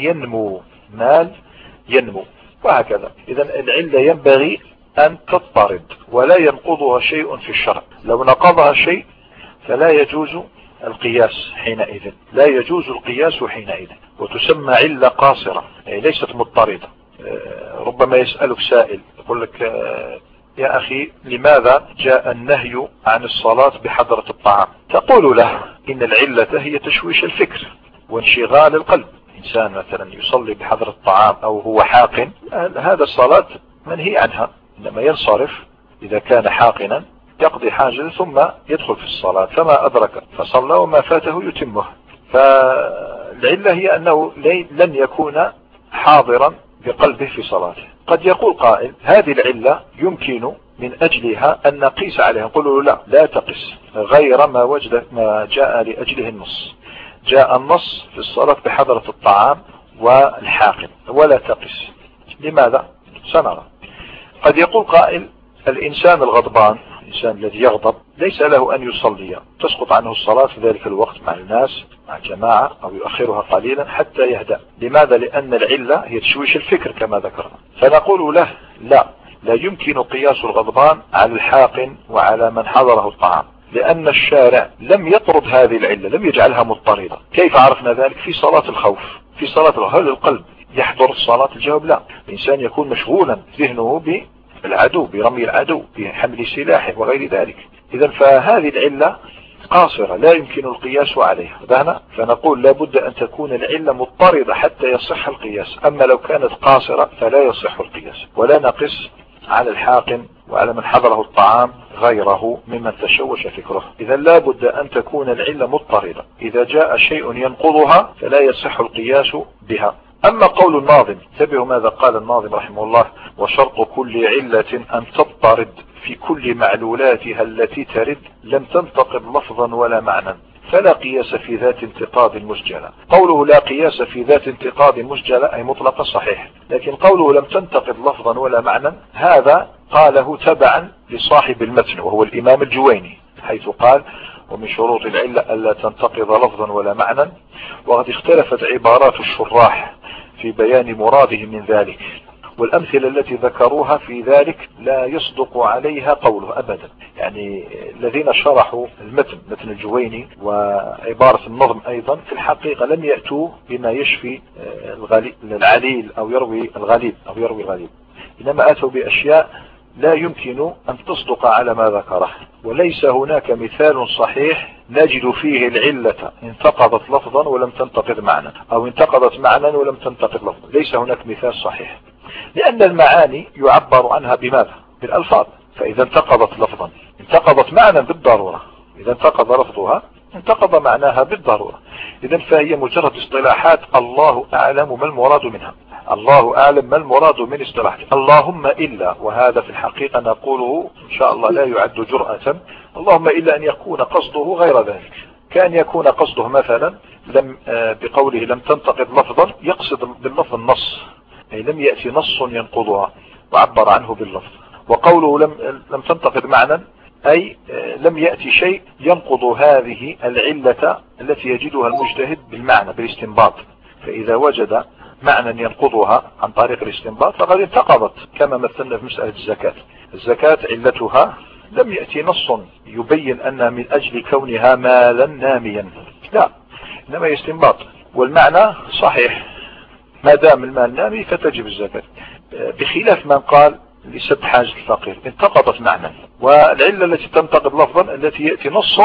ينمو وهكذا. إذا العلة ينبغي أن تضطرد ولا ينقضها شيء في الشرع. لو نقضها شيء فلا يجوز القياس حينئذ، وتسمى علة قاصرة، يعني ليست مضطردة. ربما يسألك سائل يقول لك يا أخي لماذا جاء النهي عن الصلاة بحضرة الطعام؟ تقول له إن العلة هي تشويش الفكر وانشغال القلب. إنسان مثلا يصلي بحضرة الطعام أو هو حاقن، هذا الصلاة منهي عنها، إنما ينصرف إذا كان حاقنا يقضي حاجة ثم يدخل في الصلاة، فما أدرك فصلى وما فاته يتمه. فالعلة هي أنه لن يكون حاضرا بقلبه في صلاته. قد يقول قائل هذه العلة يمكن من أجلها أن نقيس عليها، نقول له لا تقس غير ما جاء لأجله النص. جاء النص في الصلاة بحضرة الطعام والحاقن ولا تقس. لماذا؟ سنرى. قد يقول قائل الإنسان الغضبان، الإنسان الذي يغضب ليس له أن يصلي، تسقط عنه الصلاة في ذلك الوقت مع الناس مع الجماعة أو يؤخرها قليلا حتى يهدأ. لماذا؟ لأن العلة هي تشويش الفكر كما ذكرنا. فنقول له لا يمكن قياس الغضبان على الحاقن وعلى من حضره الطعام، لأن الشارع لم يطرد هذه العلة، لم يجعلها مضطردة. كيف عرفنا ذلك؟ في صلاة الخوف، في صلاة الخوف هل القلب يحضر الصلاة؟ الجواب لا. الإنسان يكون مشغولا ذهنه بالعدو، برمي العدو، بحمل سلاحه وغير ذلك. إذا فهذه العلة قاصرة لا يمكن القياس عليها. فنقول لابد أن تكون العلة مضطردة حتى يصح القياس. أما لو كانت قاصرة فلا يصح القياس، ولا نقص على الحاقن وعلى من حضره الطعام غيره ممن تشوش فكره. إذا لابد أن تكون العلة مضطردة، إذا جاء شيء ينقضها فلا يصح القياس بها. أما قول الناظم، انتبهوا ماذا قال الناظم رحمه الله: وشرط كل علة أن تضطرد في كل معلولاتها التي ترد لم تنتقض لفظا ولا معنى، فلا قياس في ذات انتقاض مسجلة. قوله لا قياس في ذات انتقاض مسجلة أي مطلق صحيح، لكن قوله لم تنتقض لفظا ولا معنى هذا قاله تبعا لصاحب المتن وهو الإمام الجويني، حيث قال: ومن شروط العلة ألا تنتقض لفظا ولا معنى. وقد اختلفت عبارات الشراح في بيان مراده من ذلك، والأمثلة التي ذكروها في ذلك لا يصدق عليها قوله أبدا. يعني الذين شرحوا المتن، متن الجويني وعبارة النظم أيضا، في الحقيقة لم يأتوا بما يشفي العليل أو يروي الغليل إنما أتوا بأشياء لا يمكن أن تصدق على ما ذكره. وليس هناك مثال صحيح نجد فيه العلة انتقضت لفظا ولم تنتقض معنى، أو انتقضت معنى ولم تنتقض لفظا. ليس هناك مثال صحيح، لأن المعاني يعبر عنها بماذا؟ بالألفاظ. فإذا انتقضت لفظا انتقضت معنى بالضرورة، إذا انتقض لفظها انتقض معناها بالضرورة. إذا فهي مجرد اصطلاحات الله أعلم ما المراد منها، الله أعلم ما المراد من اصطلاحات. اللهم إلا، وهذا في الحقيقة نقوله إن شاء الله لا يعد جرأة، اللهم إلا أن يكون قصده غير ذلك، كان يكون قصده مثلا بقوله لم تنتقض لفظا يقصد باللفظ النص، أي لم يأتي نص ينقضها وعبر عنه باللفظ. وقوله لم تنتقض معنى أي لم يأتي شيء ينقض هذه العلة التي يجدها المجتهد بالمعنى بالاستنباط. فإذا وجد معنى ينقضها عن طريق الاستنباط فقد انتقضت، كما مثلنا في مسألة الزكاة. الزكاة علتها لم يأتي نص يبين أنها من أجل كونها مالا ناميا، لا، إنما يستنباط، والمعنى صحيح، ما دام المال نامي فتجب الزكاة، بخلاف من قال لسد حاجة الفقير انتقضت معنى. والعلة التي تنتقض لفظا التي يأتي نص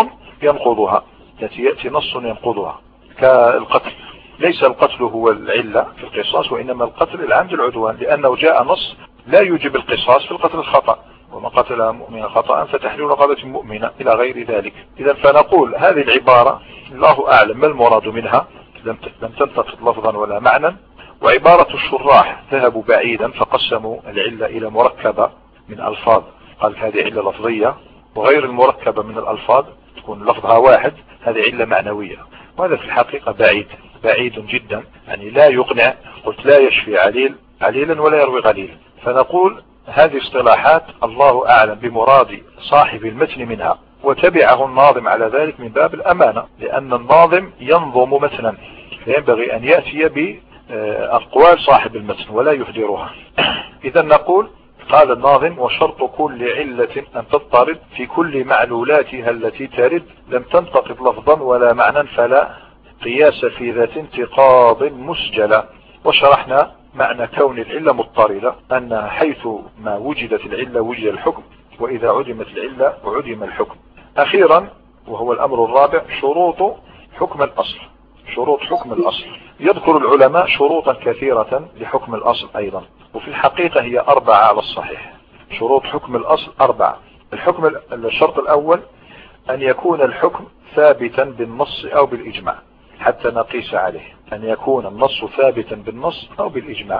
ينقضها، كالقتل. ليس القتل هو العلة في القصاص، وإنما القتل العمد العدوان، لأنه جاء نص لا يوجب القصاص في القتل الخطأ، ومن قتل مؤمنا خطأ فتحرير رقبة مؤمنة إلى غير ذلك. إذا فنقول هذه العبارة الله أعلم ما المراد منها، لم تنتقض لفظا ولا معنى. وعبارة الشراح ذهبوا بعيدا فقسموا العلة إلى مركبة من ألفاظ، قال هذه علة لفظية، وغير المركبة من الألفاظ تكون لفظها واحد، هذه علة معنوية. وهذا في الحقيقة بعيد جدا، يعني لا يقنع. قلت لا يشفي عليلا ولا يروي غليلا. فنقول هذه اصطلاحات الله أعلم بمراد صاحب المتن منها، وتبعه الناظم على ذلك من باب الأمانة، لأن الناظم ينظم متنا فينبغي أن يأتي بأقوال صاحب المتن ولا يهدرها. إذا نقول قال الناظم: وشرط كل علة أن تضطرد في كل معلولاتها التي ترد لم تنتقض لفظا ولا معنى، فلا قياس في ذات انتقاض مسجلة. وشرحنا معنى كون العلة مضطردة، أن حيث ما وجدت العلة وجد الحكم، وإذا عدمت العلة عدم الحكم. أخيرا وهو الأمر الرابع، شروط حكم الأصل. شروط حكم الأصل، يذكر العلماء شروطا كثيرة لحكم الأصل أيضا، وفي الحقيقة هي 4 على الصحيح. شروط حكم الأصل 4. الشرط الأول أن يكون الحكم ثابتا بالنص أو بالإجماع حتى نقيس عليه، أن يكون النص ثابتا بالنص أو بالإجماع.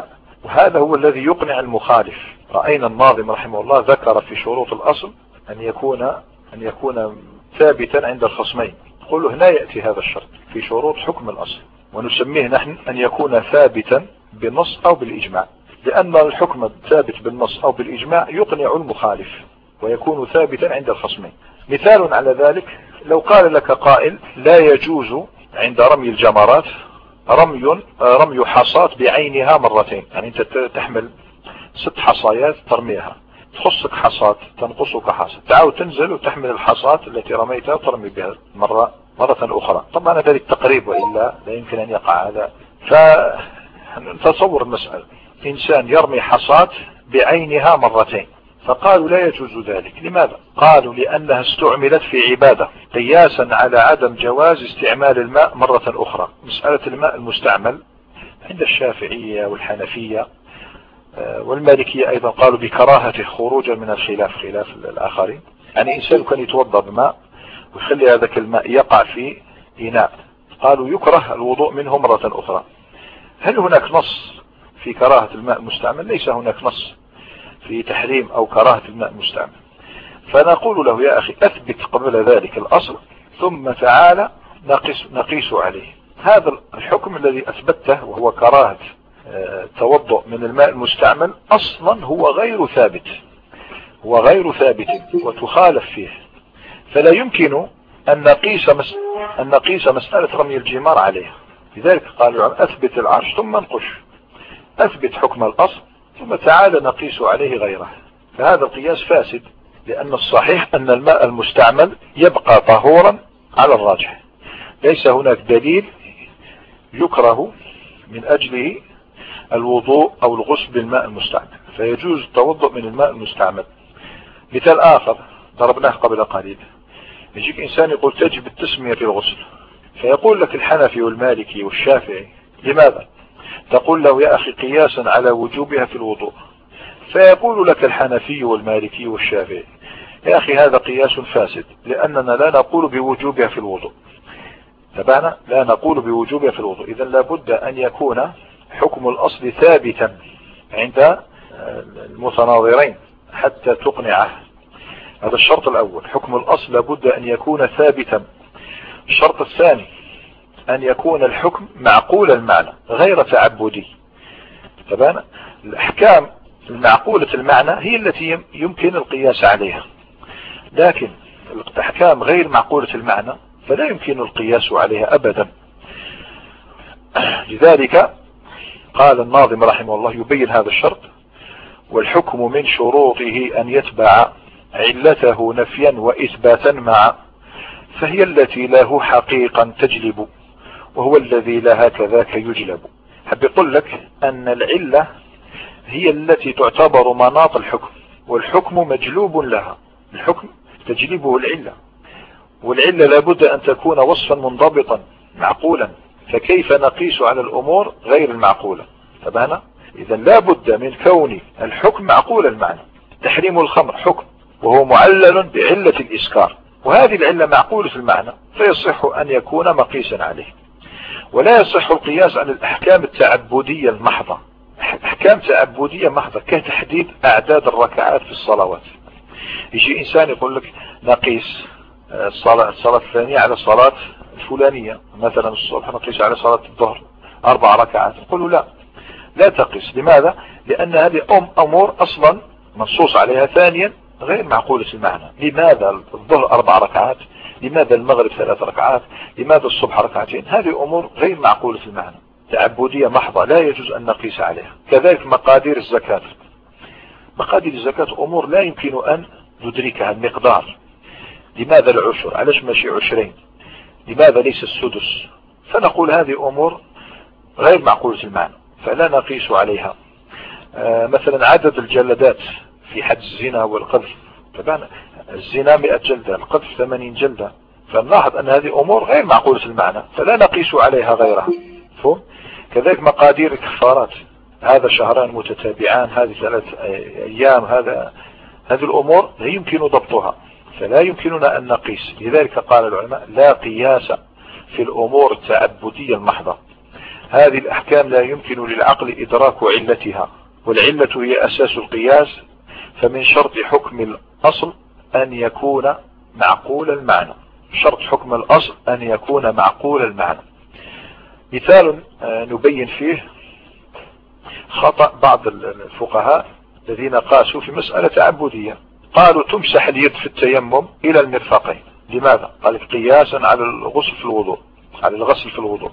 وهذا هو الذي يقنع المخالف. رأينا الناظم رحمه الله ذكر في شروط الأصل أن يكون ثابتا عند الخصمين. قل هنا يأتي هذا الشرط في شروط حكم الأصل، ونسميه نحن أن يكون ثابتا بالنص أو بالإجماع، لأن الحكم الثابت بالنص أو بالإجماع يقنع المخالف ويكون ثابتا عند الخصمين. مثال على ذلك لو قال لك قائل لا يجوز عند رمي الجمرات رمي حصات بعينها مرتين، يعني أنت تحمل 6 حصايات ترميها، تخصك حصات تنقصك حصات، تعاود تنزل وتحمل الحصات التي رميتها وترمي بها مرة أخرى. طبعا هذا التقريب وإلا لا يمكن أن يقع هذا. فتصور المسألة، إنسان يرمي حصات بعينها مرتين، فقالوا لا يجوز ذلك. لماذا؟ قالوا لأنها استعملت في عبادة قياسا على عدم جواز استعمال الماء مرة أخرى. مسألة الماء المستعمل عند الشافعية والحنفية والمالكية أيضا قالوا بكراهته خروجا من الخلاف، خلاف الآخرين. يعني إنسان كان يتوضأ بماء ويخلي هذاك الماء يقع في إناء، قالوا يكره الوضوء منه مرة أخرى. هل هناك نص في كراهة الماء المستعمل؟ ليس هناك نص في تحريم أو كراهة الماء المستعمل. فنقول له يا أخي أثبت قبل ذلك الأصل ثم تعالى نقيس عليه. هذا الحكم الذي أثبته وهو كراهة التوضؤ من الماء المستعمل أصلا هو غير ثابت وتخالف فيه، فلا يمكن أن نقيس مسألة رمي الجمار عليها. لذلك قالوا أثبت العرش ثم انقش، أثبت حكم الأصل ثم تعالى نقيس عليه غيره. فهذا القياس فاسد، لأن الصحيح أن الماء المستعمل يبقى طهورا على الراجح، ليس هناك دليل يكره من أجله الوضوء أو الغسل بالماء المستعمل، فيجوز التوضؤ من الماء المستعمل. مثال آخر ضربناه قبل قليل، يجيك إنسان يقول تجب التسمية في الغسل، فيقول لك الحنفي والمالكي والشافعي لماذا؟ تقول له يا أخي قياسا على وجوبها في الوضوء، فيقول لك الحنفي والمالكي والشافعي يا أخي هذا قياس فاسد، لأننا لا نقول بوجوبها في الوضوء. تبعنا لا نقول بوجوبها في الوضوء، إذن لابد أن يكون حكم الأصل ثابتا عند المتناظرين حتى تقنعه. هذا الشرط الأول، حكم الأصل لابد أن يكون ثابتا. الشرط الثاني أن يكون الحكم معقول المعنى غير تعبدي. تبعنا الأحكام المعقولة المعنى هي التي يمكن القياس عليها، لكن الأحكام غير معقولة المعنى فلا يمكن القياس عليها أبدا. لذلك قال الناظم رحمه الله يبين هذا الشرط: والحكم من شروطه أن يتبع علته نفيا وإثباتا معا، فهي التي له حقيقا تجلب، وهو الذي لها كذاك يجلب. حب يقول لك أن العلة هي التي تعتبر مناط الحكم، والحكم مجلوب لها، الحكم تجلبه العلة، والعلة لابد أن تكون وصفا منضبطا معقولا، فكيف نقيس على الأمور غير المعقولة؟ تبعنا إذا لابد من كون الحكم معقول المعنى. تحريم الخمر حكم وهو معلل بعلة الإسكار، وهذه العلة معقولة المعنى، فيصح أن يكون مقيسا عليه. ولا يصح القياس على الأحكام التعبدية المحضة، أحكام تعبدية محضة كتحديد أعداد الركعات في الصلوات. يجي إنسان يقول لك نقيس الصلاة الثانية على الصلاة الفلانية، مثلا الصبح نقيس على صلاة الظهر 4 ركعات، نقول لا تقيس. لماذا؟ لأن هذه أمور أصلا منصوص عليها، ثانيا غير معقولة المعنى. لماذا الظهر 4 ركعات؟ لماذا المغرب 3 ركعات؟ لماذا الصبح 2 ركعتين؟ هذه أمور غير معقولة المعنى، تعبدية محضة لا يجوز أن نقيس عليها. كذلك مقادير الزكاة، مقادير الزكاة أمور لا يمكن أن ندركها المقدار. لماذا العشر؟ علاش ماشي 20؟ لماذا ليس السدس؟ فنقول هذه أمور غير معقولة المعنى فلا نقيس عليها. مثلا عدد الجلدات في حد الزنا والقذف، طبعا الزنا 100 جلدة، القذف 80 جلدة، فنلاحظ أن هذه أمور غير معقولة المعنى فلا نقيس عليها غيرها. فهم؟ كذلك مقادير الكفارات، هذا شهران متتابعان، هذه 3 أيام، هذه الأمور لا يمكن ضبطها فلا يمكننا أن نقيس. لذلك قال العلماء لا قياس في الأمور التعبدية المحضة. هذه الأحكام لا يمكن للعقل إدراك علتها، والعلة هي أساس القياس، فمن شرط حكم الأصل أن يكون معقول المعنى. شرط حكم الأصل أن يكون معقول المعنى. مثال نبين فيه خطأ بعض الفقهاء الذين قاسوا في مسألة تعبدية، قالوا تمسح اليد في التيمم إلى المرفقين. لماذا؟ قال قياسا على الغسل في الوضوء، على الغسل في الوضوء.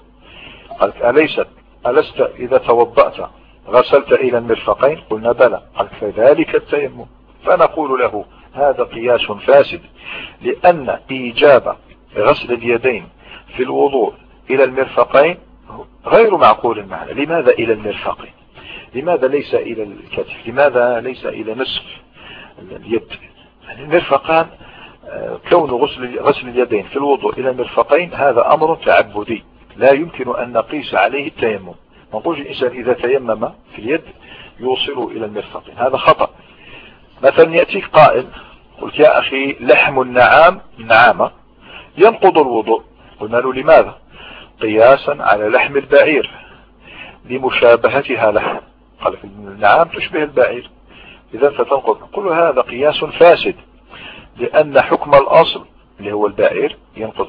قال ألست إذا توضأت غسلت إلى المرفقين؟ قلنا بلى. قال فذلك التيمم. فنقول له هذا قياس فاسد، لأن إيجاب غسل اليدين في الوضوء إلى المرفقين غير معقول المعنى. لماذا إلى المرفقين؟ لماذا ليس إلى الكتف؟ لماذا ليس إلى نصف اليد؟ المرفقان، كون غسل اليدين في الوضوء إلى المرفقين هذا أمر تعبدي لا يمكن أن نقيس عليه التيمم. ما نقولش الإنسان إذا تيمم في اليد يوصل إلى المرفقين، هذا خطأ. مثلا يأتيك قائل قلت يا أخي لحم النعامة ينقض الوضوء. قلنا له لماذا؟ قياسا على لحم البعير لمشابهتها له. قال في النعام تشبه البعير إذا فتنقض. نقول هذا قياس فاسد، لأن حكم الأصل اللي هو البعير ينقض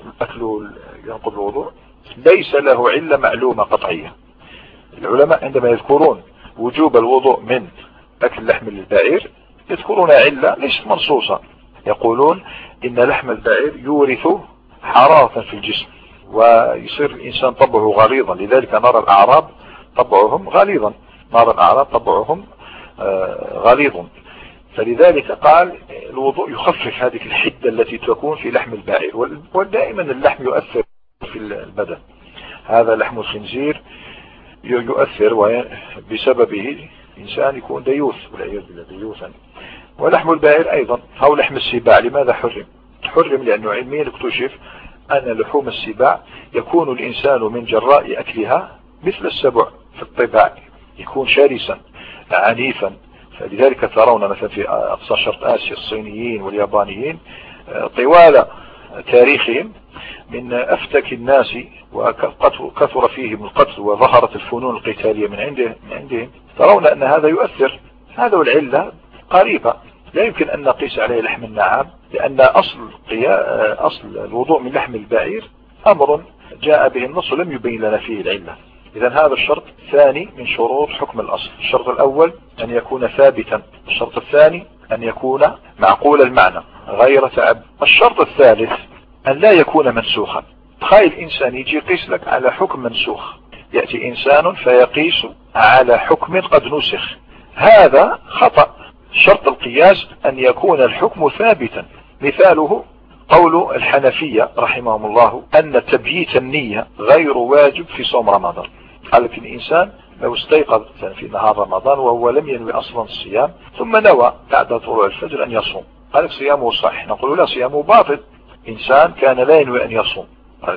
الوضوء ليس له علة معلومة قطعية. العلماء عندما يذكرون وجوب الوضوء من أكل لحم البعير يذكرون علة ليست منصوصة، يقولون إن لحم البعير يورث حرارة في الجسم ويصير الإنسان طبعه غليظا، لذلك نرى الأعراب طبعهم غليظا، نرى الأعراب طبعهم غليظ. فلذلك قال الوضوء يخفف هذه الحدة التي تكون في لحم البعير، ودائما اللحم يؤثر في البدن. هذا لحم الخنزير يؤثر وبسببه الإنسان يكون ديوث والعياذ بالله ديوثا. ولحم البعير أيضا أو لحم السباع لماذا حرم؟ لأنه علميا اكتشف أن لحوم السباع يكون الإنسان من جراء أكلها مثل السبع في الطباع، يكون شرسا عنيفا. فلذلك ترون مثلا في أقصى شرق آسيا الصينيين واليابانيين طوال تاريخهم من أفتك الناس وكثر فيهم القتل وظهرت الفنون القتالية من عندهم، ترون أن هذا يؤثر. هذا والعلة قريبة، لا يمكن أن نقيس عليه لحم النعام، لأن أصل الوضوء من لحم البعير أمر جاء به النص ولم يبين لنا فيه العلة. إذن هذا الشرط الثاني من شروط حكم الأصل. الشرط الأول أن يكون ثابتا، الشرط الثاني أن يكون معقول المعنى غير تعب. الشرط الثالث أن لا يكون منسوخا. تخيل إنسان يجي يقيس لك على حكم منسوخ، يأتي إنسان فيقيس على حكم قد نسخ، هذا خطأ. شرط القياس أن يكون الحكم ثابتا. مثاله قول الحنفية رحمهم الله أن تبييت النية غير واجب في صوم رمضان. قال لك الإنسان لو استيقظ في نهار رمضان وهو لم ينوي أصلا الصيام ثم نوى بعد طلوع الفجر أن يصوم، قال لك صيامه صحيح. نقول لا، صيامه باطل. إنسان كان لا ينوي أن يصوم،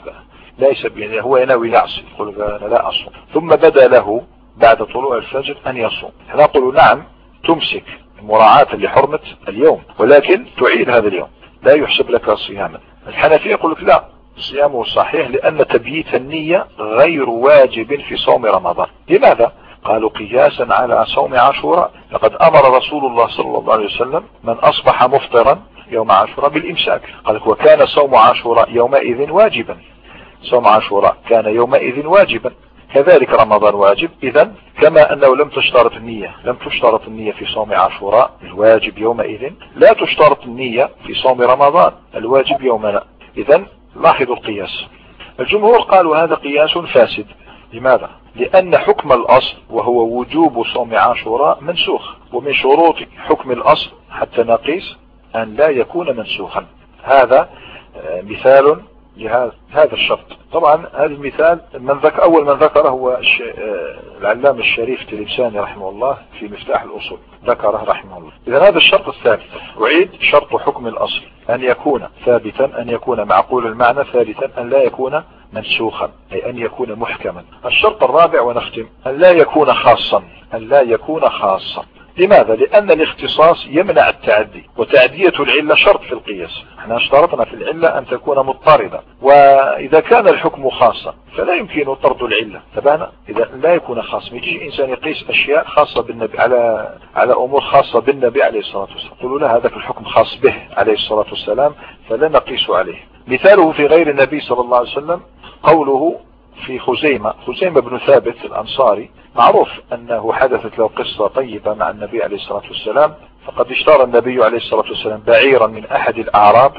ليس يعني هو ينوي يعصي، يقول أنا لا أصوم، ثم بدا له بعد طلوع الفجر أن يصوم، نقول نعم تمسك مراعاة لحرمة اليوم، ولكن تعيد هذا اليوم لا يحسب لك صياما. الحنفية يقول لك لا، صيامه صحيح لأن تبييت النية غير واجب في صوم رمضان. لماذا؟ قالوا قياسا على صوم عاشوراء، لقد أمر رسول الله صلى الله عليه وسلم من أصبح مفطرا يوم عاشوراء بالإمساك. قال وكان صوم عاشوراء يومئذ واجبا، صوم عاشوراء كان يومئذ واجبا، كذلك رمضان واجب. إذن كما أنه لم تشترط النية في صوم عاشوراء الواجب يومئذ، لا تشترط النية في صوم رمضان الواجب يومنا. إذن لاحظوا القياس. الجمهور قالوا هذا قياس فاسد. لماذا؟ لأن حكم الأصل وهو وجوب صوم عاشوراء منسوخ، ومن شروط حكم الأصل حتى نقيس أن لا يكون منسوخا. هذا مثال لهذا الشرط. طبعا هذا المثال أول من ذكره هو العلامة الشريف التلمساني رحمه الله في مفتاح الأصول، ذكره رحمه الله. إذا هذا الشرط الثالث. أعيد شرط حكم الأصل أن يكون ثابتا، أن يكون معقول المعنى، ثالثا أن لا يكون منسوخا أي أن يكون محكما. الشرط الرابع ونختم أن لا يكون خاصا، لماذا؟ لأن الاختصاص يمنع التعدي، وتعدية العلة شرط في القياس. احنا اشترطنا في العلة أن تكون مضطردة، وإذا كان الحكم خاصا فلا يمكن طرد العلة. تبعنا إذا لا يكون خاص، يجي إنسان يقيس أشياء خاصة بالنبي على أمور خاصة بالنبي عليه الصلاة والسلام، يقولوا لا هذا الحكم خاص به عليه الصلاة والسلام فلا نقيس عليه. مثاله في غير النبي صلى الله عليه وسلم قوله في خزيمة بن ثابت الأنصاري، معروف أنه حدثت له قصة طيبة مع النبي عليه الصلاة والسلام. فقد اشترى النبي عليه الصلاة والسلام بعيرا من أحد الأعراب،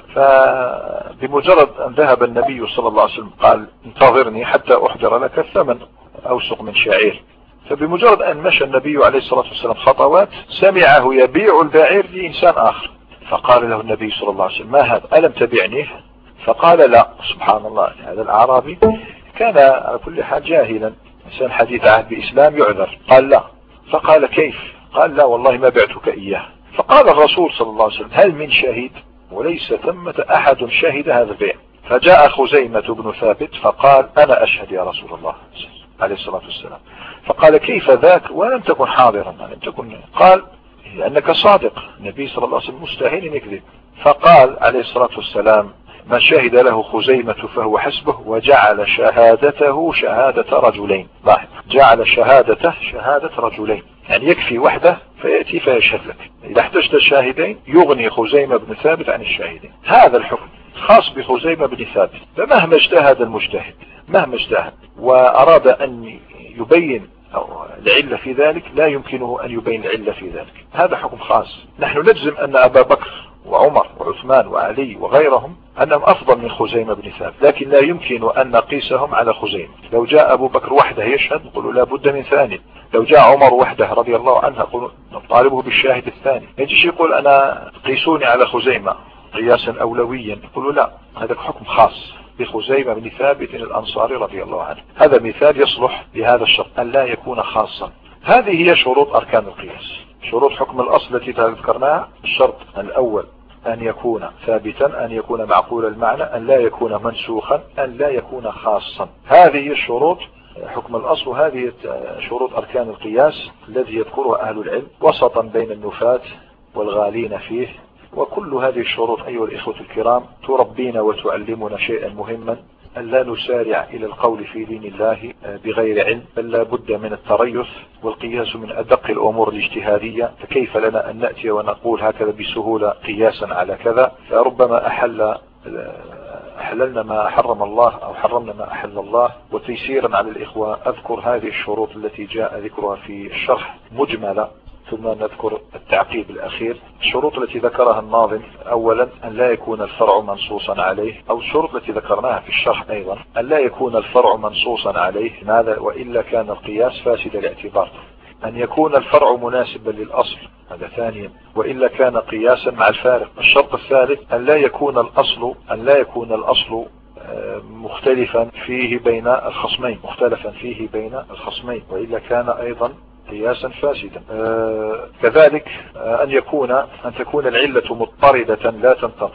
فبمجرد أن ذهب النبي صلى الله عليه وسلم قال انتظرني حتى أحضر لك الثمن أوسق من شعير. فبمجرد أن مشى النبي عليه الصلاة والسلام خطوات سمعه يبيع البعير لإنسان آخر، فقال له النبي صلى الله عليه وسلم ما هذا ألم تبيعنيه؟ فقال لا. سبحان الله، هذا الأعرابي كان على كل حال جاهلا، إنسان حديث عهد بإسلام يعذر. قال لا. فقال كيف؟ قال لا والله ما بعتك إياه. فقال الرسول صلى الله عليه وسلم هل من شهيد؟ وليس ثمة أحد شهد هذا البيع. فجاء خزيمة بن ثابت فقال أنا أشهد يا رسول الله عليه الصلاة والسلام. فقال كيف ذاك ولم تكن حاضرا؟ لم تكن. قال لأنك صادق، النبي صلى الله عليه وسلم مستحيل أن يكذب. فقال عليه الصلاة والسلام من شهد له خزيمة فهو حسبه، وجعل شهادته شهادة رجلين. لاحظ، جعل شهادته شهادة رجلين، يعني يكفي وحده فيأتي فيشهد لك. إذا احتجت الشاهدين يغني خزيمة بن ثابت عن الشاهدين. هذا الحكم خاص بخزيمة بن ثابت. فمهما اجتهد المجتهد، مهما اجتهد وأراد أن يبين العلة في ذلك لا يمكنه أن يبين العلة في ذلك. هذا حكم خاص. نحن نجزم أن أبا بكر وعمر وعثمان وعلي وغيرهم أنهم أفضل من خزيمة بن ثابت، لكن لا يمكن أن نقيسهم على خزيمة. لو جاء أبو بكر وحده يشهد نقول لا بد من ثاني، لو جاء عمر وحده رضي الله عنه نطالبه بالشاهد الثاني. يجيش يقول أنا قيسوني على خزيمة قياسا أولويا، يقولوا لا هذا حكم خاص بخزيمة بن ثابت الأنصاري رضي الله عنه. هذا مثال يصلح لهذا الشرط أن لا يكون خاصا. هذه هي شروط أركان القياس، شروط حكم الأصل التي ذكرناها. الشرط الأول أن يكون ثابتا، أن يكون معقول المعنى، أن لا يكون منسوخا، أن لا يكون خاصا. هذه الشروط حكم الأصل، وهذه شروط أركان القياس الذي يذكرها أهل العلم وسطا بين النفاة والغالين فيه. وكل هذه الشروط أيها الإخوة الكرام تربينا وتعلمنا شيئا مهما، أن لا نسارع إلى القول في دين الله بغير علم، بل لا بد من التريث. والقياس من أدق الأمور الاجتهادية، فكيف لنا أن نأتي ونقول هكذا بسهولة قياسا على كذا؟ فربما أحللنا ما حرم الله أو حرمنا ما أحل الله. وتيسيرا على الإخوة أذكر هذه الشروط التي جاء ذكرها في الشرح مجملة، ثم نذكر التعقيب الأخير. الشروط التي ذكرها الناظم أولا أن لا يكون الفرع منصوصا عليه، أو الشروط التي ذكرناها في الشرح أيضا أن لا يكون الفرع منصوصا عليه، ماذا؟ وإلا كان القياس فاسد الاعتبار. أن يكون الفرع مناسبا للأصل، هذا ثانيا، وإلا كان قياسا مع الفارق. الشرط الثالث أن لا يكون الأصل مختلفا فيه بين الخصمين، وإلا كان أيضا قياسا فاسدا. كذلك أن تكون العلة مضطردة لا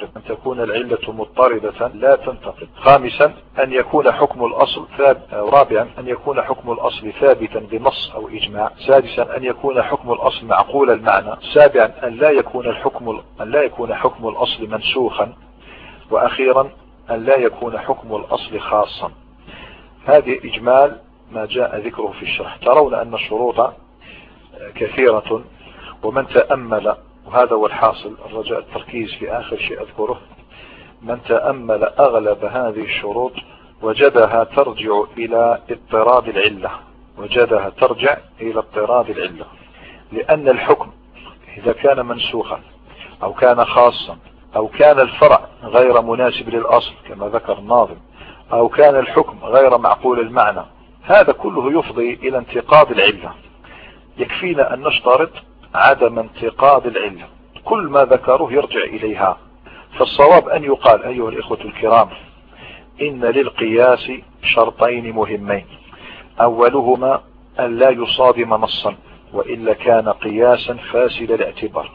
تنتقد. خامسا أن يكون حكم الأصل رابعا أن يكون حكم الأصل ثابتا بنص أو إجماع. سادسا أن يكون حكم الأصل معقول المعنى. سابعا أن لا يكون حكم الأصل منسوخا. وأخيرا أن لا يكون حكم الأصل خاصا. هذه إجمال ما جاء ذكره في الشرح. ترون أن الشروط كثيرة، ومن تأمل، وهذا هو الحاصل، الرجاء التركيز في آخر شيء أذكره، من تأمل أغلب هذه الشروط وجدها ترجع إلى اضطراد العلة. لأن الحكم إذا كان منسوخا أو كان خاصا أو كان الفرع غير مناسب للأصل كما ذكر الناظم، أو كان الحكم غير معقول المعنى، هذا كله يفضي إلى انتقاض العلة. يكفينا أن نشترط عدم انتقاض العلة، كل ما ذكروه يرجع إليها. فالصواب أن يقال أيها الإخوة الكرام إن للقياس شرطين مهمين، أولهما أن لا يصادم نصا وإلا كان قياسا فاسد الاعتبار.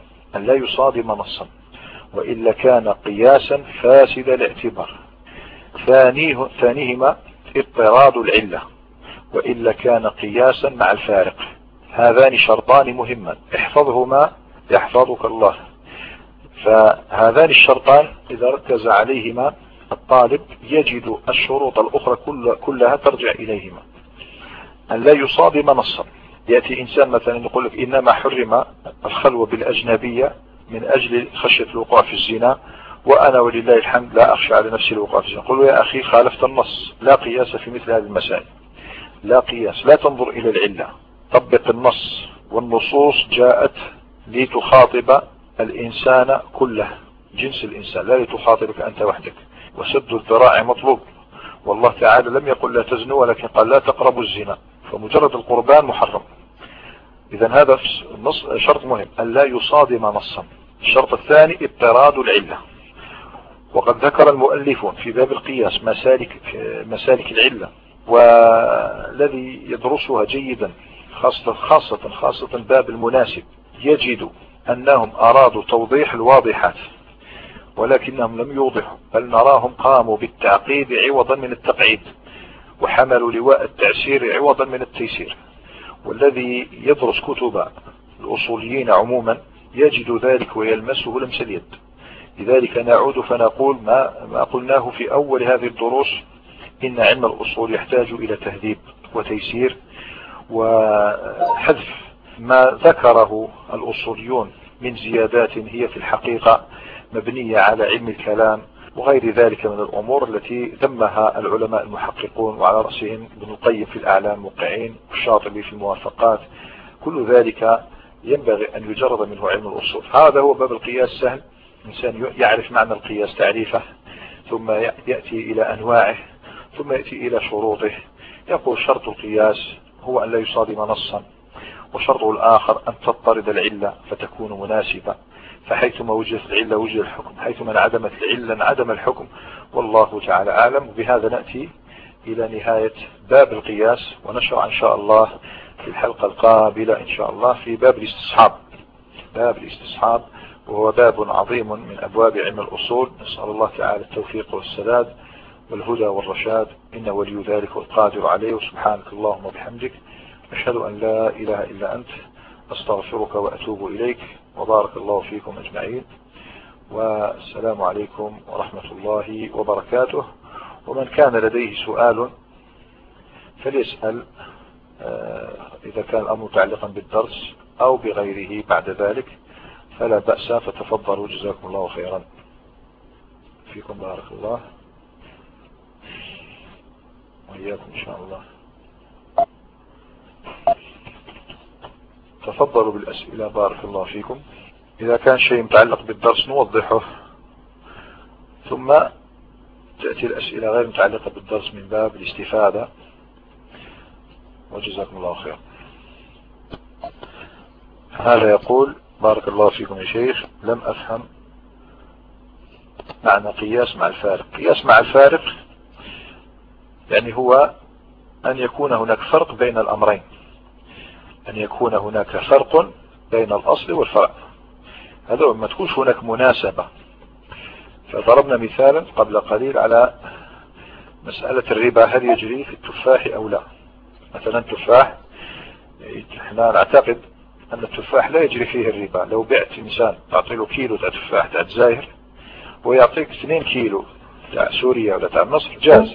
ثانيهما اضطراد العلة وإلا كان قياسا مع الفارق. هذان شرطان مهمان احفظهما يحفظك الله. فهذان الشرطان إذا ركز عليهما الطالب يجد الشروط الأخرى كلها ترجع إليهما. أن لا يصادم نصا. يأتي إنسان مثلا يقول لك إنما حرم الخلوة بالأجنبية من أجل خشية الوقوع في الزنا، وأنا ولله الحمد لا أخشى على نفسي الوقوع في الزنا. قل يا أخي خالفت النص، لا قياس في مثل هذه المسائل، لا قياس، لا تنظر إلى العلة، طبق النص. والنصوص جاءت لتخاطب الإنسان كله، جنس الإنسان، لا لتخاطبك أنت وحدك. وسد الذراع مطلوب، والله تعالى لم يقل لا تزنوا ولكن قال لا تقربوا الزنا، فمجرد القربان محرم. إذا هذا النص شرط مهم، أن لا يصادم نصا. الشرط الثاني اضطراد العلة، وقد ذكر المؤلفون في باب القياس مسالك العلة، والذي يدرسها جيدا خاصة باب المناسب يجد أنهم أرادوا توضيح الواضحات ولكنهم لم يوضحوا، بل نراهم قاموا بالتعقيد عوضا من التقعيد، وحملوا لواء التعسير عوضا من التيسير. والذي يدرس كتب الأصوليين عموما يجد ذلك ويلمسه لمس اليد. لذلك نعود فنقول ما قلناه في أول هذه الدروس، إن علم الأصول يحتاج إلى تهذيب وتيسير وحذف ما ذكره الأصوليون من زيادات هي في الحقيقة مبنية على علم الكلام وغير ذلك من الأمور التي ذمها العلماء المحققون، وعلى رأسهم ابن القيم في الأعلام الموقعين والشاطبي في الموافقات. كل ذلك ينبغي أن يجرد منه علم الأصول. هذا هو باب القياس سهل، إنسان يعرف معنى القياس تعريفه، ثم يأتي إلى أنواعه، ثم يأتي إلى شروطه. يقول شرط القياس هو أن لا يصادم نصا، وشرطه الآخر أن تضطرد العلة فتكون مناسبة، فحيثما وجدت العلة وجد الحكم، حيثما انعدمت العلة انعدم الحكم، والله تعالى أعلم. وبهذا نأتي إلى نهاية باب القياس، ونشرع إن شاء الله في الحلقة القابلة إن شاء الله في باب الاستصحاب. باب الاستصحاب وهو باب عظيم من أبواب علم الأصول. نسأل الله تعالى التوفيق والسداد والهدى والرشاد، إن ولي ذلك والقادر عليه. وسبحانك اللهم وبحمدك، أشهد أن لا إله إلا أنت، أستغفرك وأتوب إليك. وبارك الله فيكم أجمعين، والسلام عليكم ورحمة الله وبركاته. ومن كان لديه سؤال فليسأل، إذا كان الأمر متعلقا بالدرس أو بغيره بعد ذلك فلا بأس، فتفضلوا جزاكم الله خيرا. فيكم بارك الله، وإياكم إن شاء الله. تفضلوا بالأسئلة بارك الله فيكم. إذا كان شيء متعلق بالدرس نوضحه، ثم تأتي الأسئلة غير متعلقة بالدرس من باب الاستفادة، وجزاكم الله خير. هذا يقول بارك الله فيكم يا شيخ، لم أفهم معنى قياس مع الفارق. قياس مع الفارق يعني هو أن يكون هناك فرق بين الأمرين، أن يكون هناك فرق بين الأصل والفرع، هذا ما تكونش هناك مناسبة. فضربنا مثالا قبل قليل على مسألة الربا، هل يجري في التفاح أو لا؟ مثلا تفاح، احنا نعتقد أن التفاح لا يجري فيه الربا. لو بعت إنسان تعطي له كيلو تاع تفاح تاع الجزائر ويعطيك 2 كيلو تاع سوريا ولا تاع مصر جاز،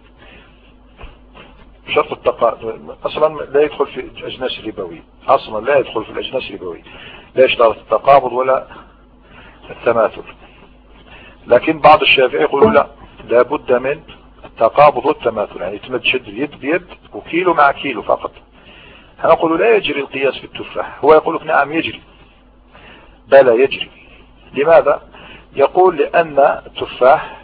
شرط أصلا لا يدخل في الأجناس الربوية، أصلا لا يدخل في الأجناس الربوية، لا يشترط التقابض ولا التماثل. لكن بعض الشافعي يقولوا لا، لابد من التقابض والتماثل، يعني تشد اليد بيد وكيلو مع كيلو فقط. هنقول لا يجري القياس في التفاح. هو يقول لك نعم يجري، بلى يجري. لماذا؟ يقول لأن التفاح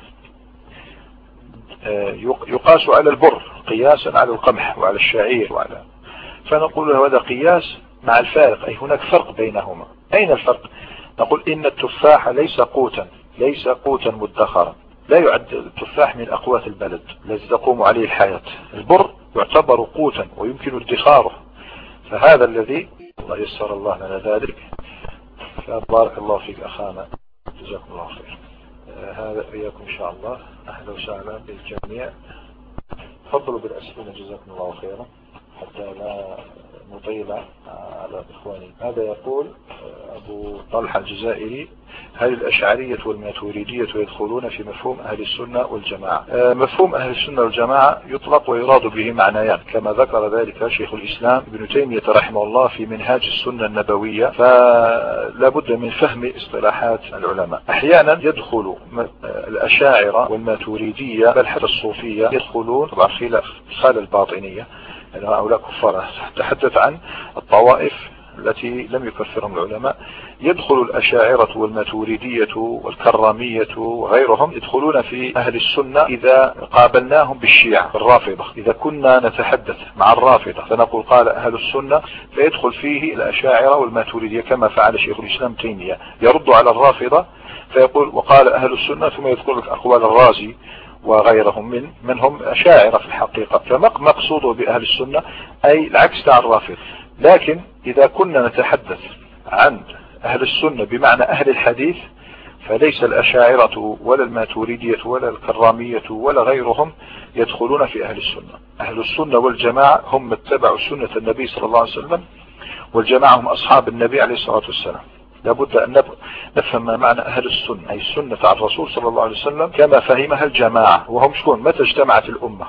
يقاس على البر قياسا على القمح وعلى الشعير فنقول له هذا قياس مع الفارق، أي هناك فرق بينهما. أين الفرق؟ نقول إن التفاح ليس قوتا مدخرا، لا يعد التفاح من أقوات البلد الذي تقوم عليه الحياة. البر يعتبر قوتا ويمكن ادخاره، فهذا الذي الله يسر الله لنا ذلك. فبارك الله فيك أخانا، جزاكم الله خير. هذا إياكم إن شاء الله. أهلا وسهلا بالجميع، تفضلوا بالأسئلة جزاكم الله خيرا. حتى لا نطيل على إخواني. هذا يقول أبو طلحة الجزائري: هل الأشعرية والماتريدية يدخلون في مفهوم أهل السنة والجماعة؟ مفهوم أهل السنة والجماعة يطلق ويراد به معنيان كما ذكر ذلك شيخ الإسلام ابن تيمية رحمه الله في منهاج السنة النبوية، فلا بد من فهم اصطلاحات العلماء. أحيانا يدخل الأشاعرة والماتريدية بل حتى الصوفية يدخلون طبعا خلال الباطنية، يعني هؤلاء كفار. تحدث عن الطوائف التي لم يكفرهم العلماء. يدخل الأشاعرة والماتريدية والكرامية وغيرهم يدخلون في أهل السنة إذا قابلناهم بالشيعة الرافضة. إذا كنا نتحدث مع الرافضة فنقول قال أهل السنة، فيدخل فيه الأشاعرة والماتريدية كما فعل شيخ الإسلام تيمية، يرد على الرافضة فيقول وقال أهل السنة، ثم يذكر لك أقوال الرازي وغيرهم من هم أشاعرة في الحقيقة. فمقصوده بأهل السنة أي العكس تاع الرافض. لكن إذا كنا نتحدث عن أهل السنة بمعنى أهل الحديث فليس الأشاعرة ولا الماتريدية ولا الكرامية ولا غيرهم يدخلون في أهل السنة. أهل السنة والجماعة هم اتبعوا سنة النبي صلى الله عليه وسلم، والجماعة هم أصحاب النبي عليه الصلاة والسلام. لابد أن نفهم ما معنى أهل السنة، أي السنة عن الرسول صلى الله عليه وسلم كما فهمها الجماعة. وهم شكون؟ متى اجتمعت الأمة؟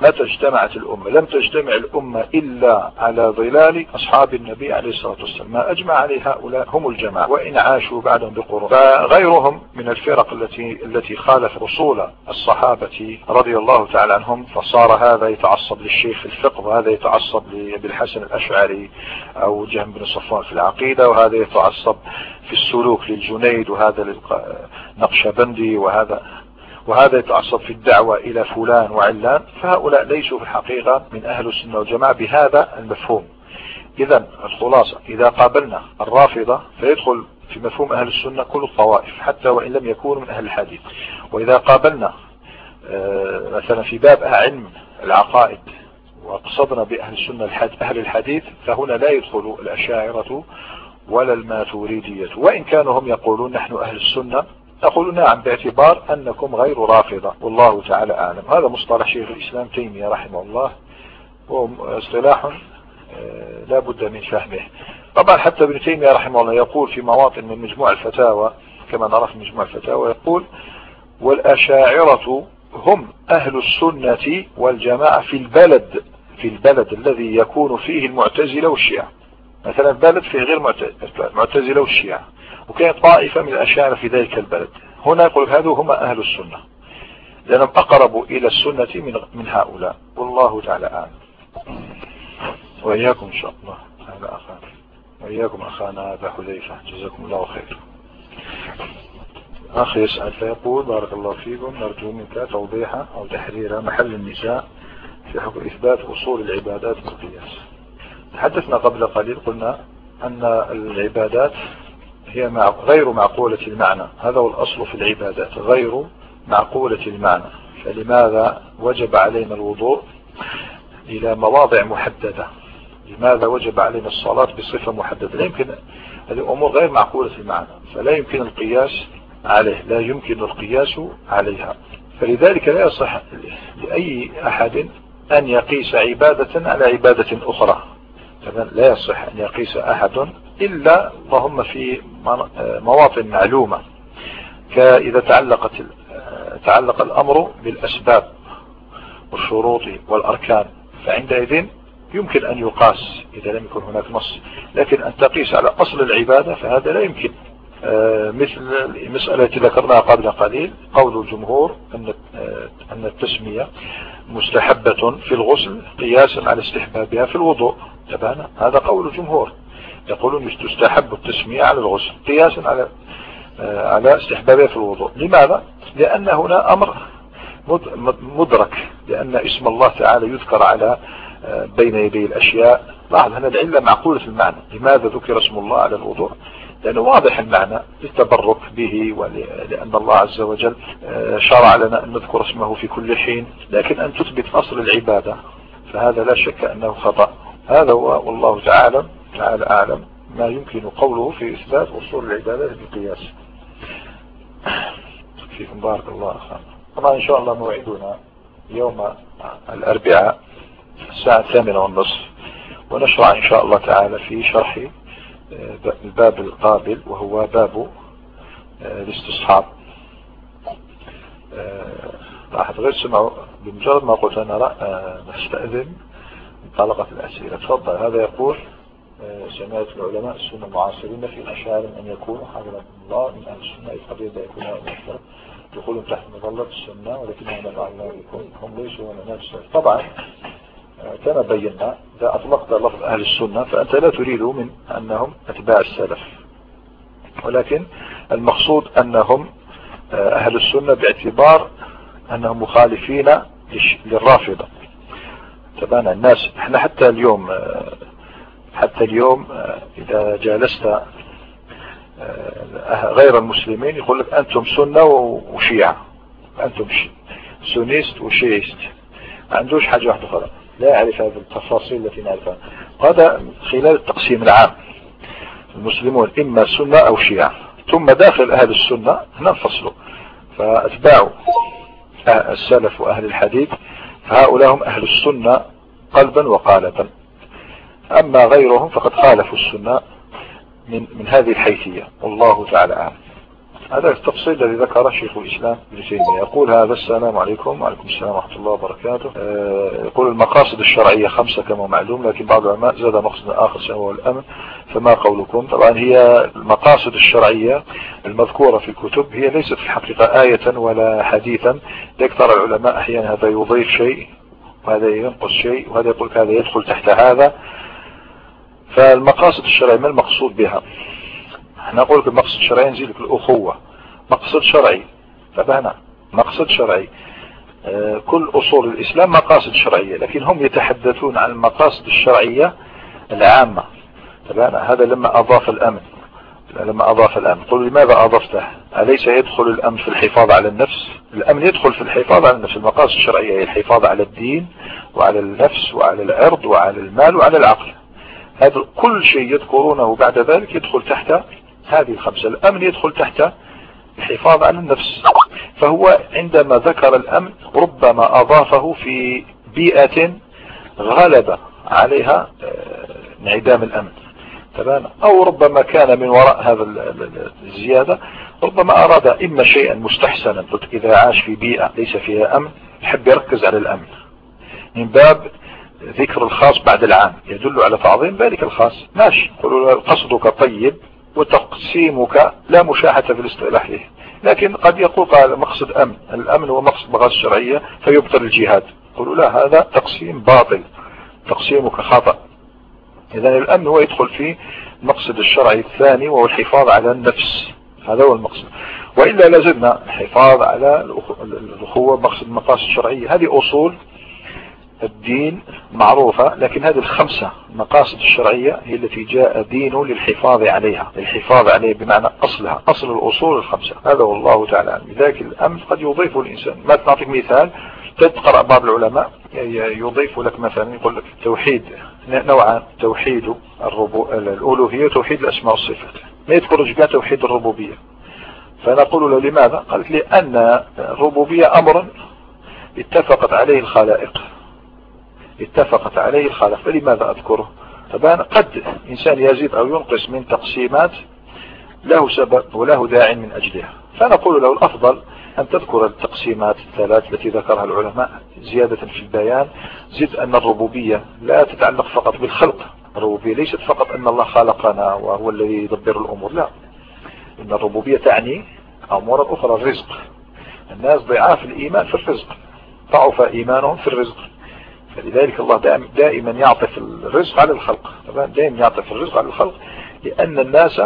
لم تجتمع الأمة إلا على ظلال أصحاب النبي عليه الصلاة والسلام. ما أجمع عليه هؤلاء هم الجماعة، وإن عاشوا بعدهم بقرون. فغيرهم من الفرق التي خالف أصول الصحابة رضي الله تعالى عنهم، فصار هذا يتعصب للشيخ في الفقه، وهذا يتعصب بالحسن الأشعري أو جهم بن صفوان في العقيدة، وهذا يتعصب في السلوك للجنيد، وهذا للنقشبندي، وهذا يتعصب في الدعوة إلى فلان وعلان. فهؤلاء ليسوا في الحقيقة من أهل السنة والجماعة بهذا المفهوم. إذن الخلاصة إذا قابلنا الرافضة فيدخل في مفهوم أهل السنة كل الطوائف حتى وإن لم يكونوا من أهل الحديث. وإذا قابلنا مثلا في باب علم العقائد وقصدنا بأهل السنة أهل الحديث، فهنا لا يدخل الأشاعرة ولا الماتريدية، وإن كانوا هم يقولون نحن أهل السنة، نقول نعم باعتبار أنكم غير رافضة، والله تعالى أعلم. هذا مصطلح شيخ الإسلام تيمية رحمه الله، وهو اصطلاح لا بد من فهمه. طبعا حتى ابن تيمية رحمه الله يقول في مواطن من مجموع الفتاوى كما نرى في مجموع الفتاوى، يقول والأشاعرة هم أهل السنة والجماعة في البلد الذي يكون فيه المعتزلة والشيعة. مثلا بلد فيه غير معتزلة والشيعة، وكانت طائفة من الأشاعرة في ذلك البلد، هنا يقول هذو هم أهل السنة لأنهم أقربوا إلى السنة من هؤلاء، والله تعالى أعلم. وإياكم إن شاء الله تعالى أخانا، وإياكم أخانا أبا حذيفة، جزاكم الله خير. أخي يسأل فيقول بارك الله فيكم، نرجو منك توضيح أو تحرير محل النساء في حكم إثبات أصول العبادات بالقياس. تحدثنا قبل قليل قلنا أن العبادات هي غير معقولة المعنى، هذا هو الأصل في العبادات، غير معقولة المعنى. فلماذا وجب علينا الوضوء إلى مواضع محددة؟ لماذا وجب علينا الصلاة بصفة محددة؟ لا يمكن، هذه أمور غير معقولة المعنى، فلا يمكن القياس عليه، لا يمكن القياس عليها. فلذلك لا يصح لأي أحد أن يقيس عبادة على عبادة أخرى. لا يصح أن يقيس أحد إلا وهم في مواطن معلومة، كإذا تعلق الأمر بالأسباب والشروط والأركان، فعندئذ يمكن أن يقاس إذا لم يكن هناك نص. لكن أن تقيس على أصل العبادة فهذا لا يمكن. مثل المسألة التي ذكرناها قبل قليل، قول الجمهور أن التسمية مستحبة في الغسل قياسا على استحبابها في الوضوء. تبعنا هذا قول الجمهور، يقولون تستحب التسمية على الغسل قياسا على استحبابها في الوضوء. لماذا؟ لأن هنا أمر مدرك، لأن اسم الله تعالى يذكر على بين يدي الأشياء. لاحظ هنا العلة معقولة المعنى. لماذا ذكر اسم الله على الوضوء؟ لأنه واضح المعنى، للتبرك به، ولأن الله عز وجل شرع لنا أن نذكر اسمه في كل حين. لكن أن تثبت أصل العبادة فهذا لا شك أنه خطأ. هذا هو، والله تعالى أعلم ما يمكن قوله في إثبات أصول العبادة بالقياس. فيكم بارك الله أخانا. طبعا إن شاء الله موعدنا يوم الأربعاء الساعة 8:30، ونشرع إن شاء الله تعالى في شرح الباب القابل وهو باب الاستصحاب. راح غير سمعوا بمجرد ما قلت أنا نستأذن انطلقت الأسئلة. تفضل. هذا يقول سمعت العلماء السنة المعاصرين في أشعار أن يكونوا حفظهم الله من أهل السنة إذ قد يكونوا أهل يقولون تحت مظلة السنة ولكنهم لا يعلمون هم ليسوا من أهل السنة. طبعا كما بينا إذا أطلقت لفظ أهل السنة فأنت لا تريد من أنهم أتباع السلف، ولكن المقصود أنهم أهل السنة باعتبار أنهم مخالفين للرافضة. تبان الناس احنا حتى اليوم إذا جالست غير المسلمين يقول لك أنتم سنة وشيعة، أنتم سونيست وشيعيست، ما عندوش حاجة واحدة أخرى، لا يعرف هذه التفاصيل التي نعرفها. هذا خلال التقسيم العام المسلمون إما سنة أو شيعة، ثم داخل أهل السنة ننفصلوا، فأتباع السلف وأهل الحديث فهؤلاء هم أهل السنة قلبا وقالبا، أما غيرهم فقد خالفوا السنة من هذه الحيثية، والله تعالى أعلم. هذا التفصيل الذي ذكره شيخ الإسلام ابن تيمية. يقول هذا السلام عليكم. وعليكم السلام ورحمة الله وبركاته. يقول المقاصد الشرعية 5 كما معلوم، لكن بعض العلماء زاد مقصد آخر وهو الأمن، فما قولكم؟ طبعا هي المقاصد الشرعية المذكورة في الكتب هي ليست في الحقيقة آية ولا حديثا، يكثر العلماء أحيانا هذا يضيف شيء وهذا ينقص شيء وهذا يقول هذا يدخل تحت هذا. فالمقاصد الشرعية ما المقصود بها؟ نقول لك المقصد الشرعي نزيد لك الأخوة، مقصد شرعي. فبهنا مقصد شرعي. كل أصول الإسلام مقاصد شرعية، لكن هم يتحدثون عن المقاصد الشرعية العامة. فبهنا هذا لما أضاف الأمن قل لماذا أضفته؟ أليس يدخل الأمن في الحفاظ على النفس؟ الأمن يدخل في الحفاظ على النفس. المقاصد الشرعية هي الحفاظ على الدين وعلى النفس وعلى العرض وعلى المال وعلى العقل. هذا كل شيء يذكرونه بعد ذلك يدخل تحت هذه 5. الأمن يدخل تحت الحفاظ على النفس. فهو عندما ذكر الأمن ربما أضافه في بيئة غلب عليها انعدام الأمن، تمام؟ أو ربما كان من وراء هذا الزيادة ربما أراد إما شيئا مستحسنا، قلت إذا عاش في بيئة ليس فيها أمن يحب يركز على الأمن من باب ذكر الخاص بعد العام يدل على تعظيم ذلك الخاص. ماشي، قلوا قصدك طيب وتقسيمك لا مشاحة في الاصطلاح له، لكن قد يقول قال مقصد الأمن ومقصد مقاصد الشرعية فيبطل الجهاد. قلوا لا، هذا تقسيم باطل، تقسيمك خطأ. إذا الأمن هو يدخل في المقصد الشرعي الثاني وهو الحفاظ على النفس، هذا هو المقصد. وإلا لازلنا الحفاظ على الأخوة مقصد مقاصد الشرعية. هذه أصول الدين معروفة، لكن هذه 5 مقاصد الشرعية هي التي جاء دينه للحفاظ عليها، الحفاظ عليه بمعنى أصلها، أصل الأصول 5. هذا والله تعالى عنه. لذلك الأمن قد يضيفه الإنسان. ما نعطيك مثال، تقرأ بعض العلماء يضيف لك مثلا يقول لك توحيد نوعان، توحيد الألوهية وتوحيد الأسماء والصفات، ما يذكر جاء توحيد الربوبية. فنقول له لماذا؟ قالت لي أن الربوبية أمر اتفقت عليه الخلائق، فلماذا أذكره؟ طبعا قد إنسان يزيد أو ينقص من تقسيمات له سبب وله داع من أجلها، فنقول له الأفضل أن تذكر التقسيمات 3 التي ذكرها العلماء زيادة في البيان. زد أن الربوبية لا تتعلق فقط بالخلق، الربوبية ليست فقط أن الله خلقنا وهو الذي يدبر الأمور، لا، إن الربوبية تعني أمورا أخرى. الرزق، الناس ضعاف الإيمان في الرزق، ضعف إيمانهم في الرزق، فلذلك الله دائما يعطف الرزق على الخلق، دائما يعطف الرزق على الخلق، لأن الناس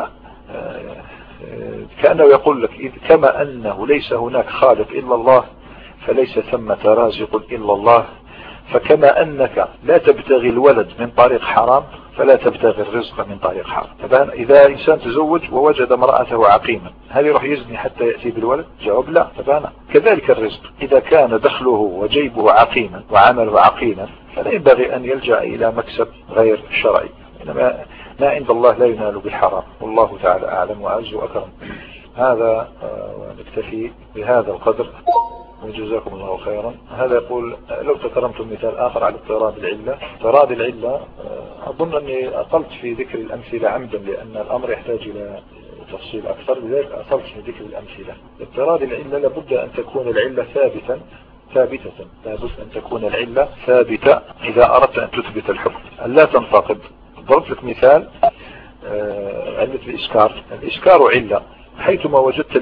كأنه يقول لك كما أنه ليس هناك خالق إلا الله فليس ثمة رازق إلا الله، فكما أنك لا تبتغي الولد من طريق حرام فلا تبتغي الرزق من طريق حرام. طبعا إذا إنسان تزوج ووجد امرأته عقيما هل يروح يزني حتى يأتي بالولد؟ جواب لا. طبعا كذلك الرزق، إذا كان دخله وجيبه عقيما وعمله عقيما فلا ينبغي أن يلجأ إلى مكسب غير شرعي، إنما ما عند الله لا ينال بالحرام، والله تعالى أعلم وأعز وأكرم. هذا ونكتفي بهذا القدر وجزاكم الله خيرا. هذا يقول لو تكرمتم مثال آخر على اضطراد العلة. اضطراد العلة أظن أني أطلت في ذكر الأمثلة عمدا لأن الأمر يحتاج إلى تفصيل أكثر، لذلك أطلت في ذكر الأمثلة. اضطراد العلة لابد أن تكون العلة ثابتة، لابد أن تكون العلة ثابتة إذا أردت أن تثبت الحكم، أن لا تنتقد. ضرب لك مثال، علة الإسكار علة، حيثما وجدت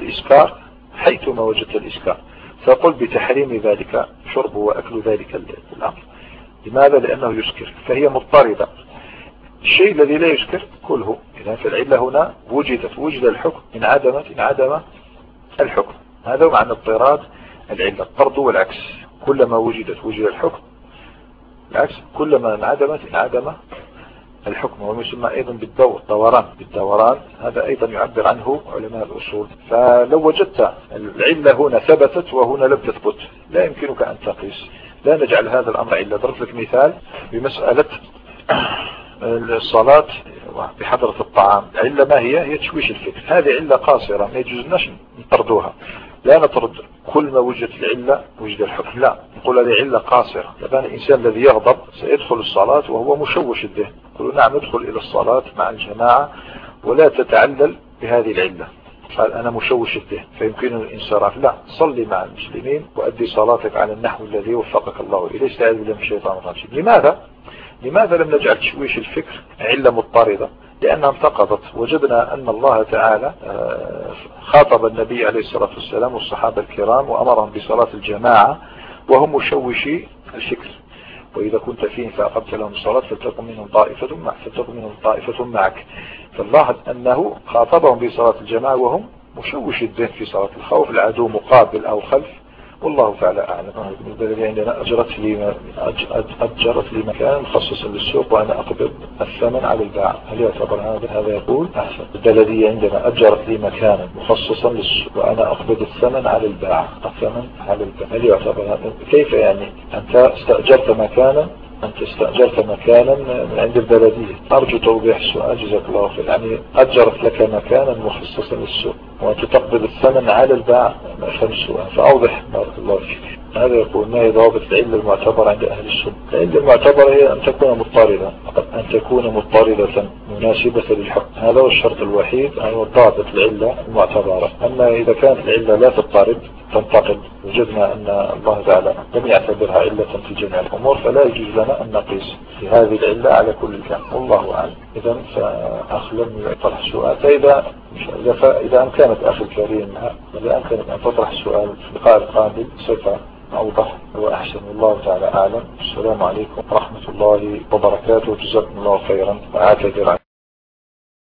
الإسكار فقل بتحريم ذلك شرب وأكل ذلك الأمر. لماذا؟ لأنه يسكر، فهي مضطردة. الشيء الذي لا يسكر كله. إذا في العلة هنا وجد الحكم، إن عدم الحكم. هذا معنى اضطراد العلة، الطرد والعكس. كلما وجد الحكم، العكس كلما انعدم الحكم. ويسمى أيضا بالدوران. هذا أيضا يعبر عنه علماء الأصول. فلو وجدت العلة هنا ثبتت وهنا لم تثبت لا يمكنك أن تقيس، لا نجعل هذا الأمر علة. ضرب لك مثال بمسألة الصلاة بحضرة الطعام. العلة ما هي تشويش الفكر. هذه علة قاصرة ما يجوزناش نطردوها، لا نطرد كل ما وجدت العلة وجد الحكم، لا نقول هذه علة قاصرة. لأن الإنسان الذي يغضب سيدخل الصلاة وهو مشوش الذهن، يقول نعم ادخل إلى الصلاة مع الجماعة ولا تتعلل بهذه العلة. قال أنا مشوش الذهن فيمكن الانصراف، لا، صلي مع المسلمين وأدي صلاتك على النحو الذي وفقك الله إليه، استعاذ بالله من الشيطان الرجيم. لماذا لم نجعل تشويش الفكر علة مضطردة؟ لأنها انتقضت. وجدنا أن الله تعالى خاطب النبي عليه الصلاة والسلام والصحابة الكرام وأمرهم بصلاة الجماعة وهم مشوشي الفكر. وإذا كنت فيهم فأقمت لهم الصلاة فلتكن منهم طائفة معك. فالله أنه خاطبهم بصلاة الجماعة وهم مشوش الذهن في صلاة الخوف، العدو مقابل أو خلف، والله تعالى أعلم. البلد عندنا أجرت لي مكان مخصصا للسوق وأنا أقبض الثمن على الباع، هل يعتبر هذا يقول أحسن. البلدية عندنا أجرت لي مكانا مخصصا للسوق وأنا أقبض الثمن على الباع، هل يعتبر هذا؟ كيف يعني؟ أنت استأجرت مكانا من عند البلدية. أرجو توضيح السؤال جزاك الله خير. يعني أجرت لك مكانا مخصصا للسوق وأنت تقبض الثمن على الباع، ما أفهم السؤال فأوضح بارك الله فيك. هذا يقول ما هي ضوابط العلة المعتبرة عند أهل السنة؟ العلة المعتبرة هي أن تكون مضطردة مناسبة للحكم، هذا هو الشرط الوحيد، هو ضابط العلة المعتبرة. أما إذا كانت العلة لا تضطرد تنتقد، وجدنا أن الله تعالى لم يعتبرها علة في جميع الأمور، فلا يجوز لنا أن نقيس في هذه العلة على كل كلام، والله أعلم. إذا فأخلم يطرح السؤال. إذا أمكنت أخي الكريم أن تطرح السؤال في اللقاء القادم سوف أوضح وأحسن، والله تعالى أعلم. السلام عليكم ورحمة الله وبركاته، جزاكم الله خيرا وأعتذر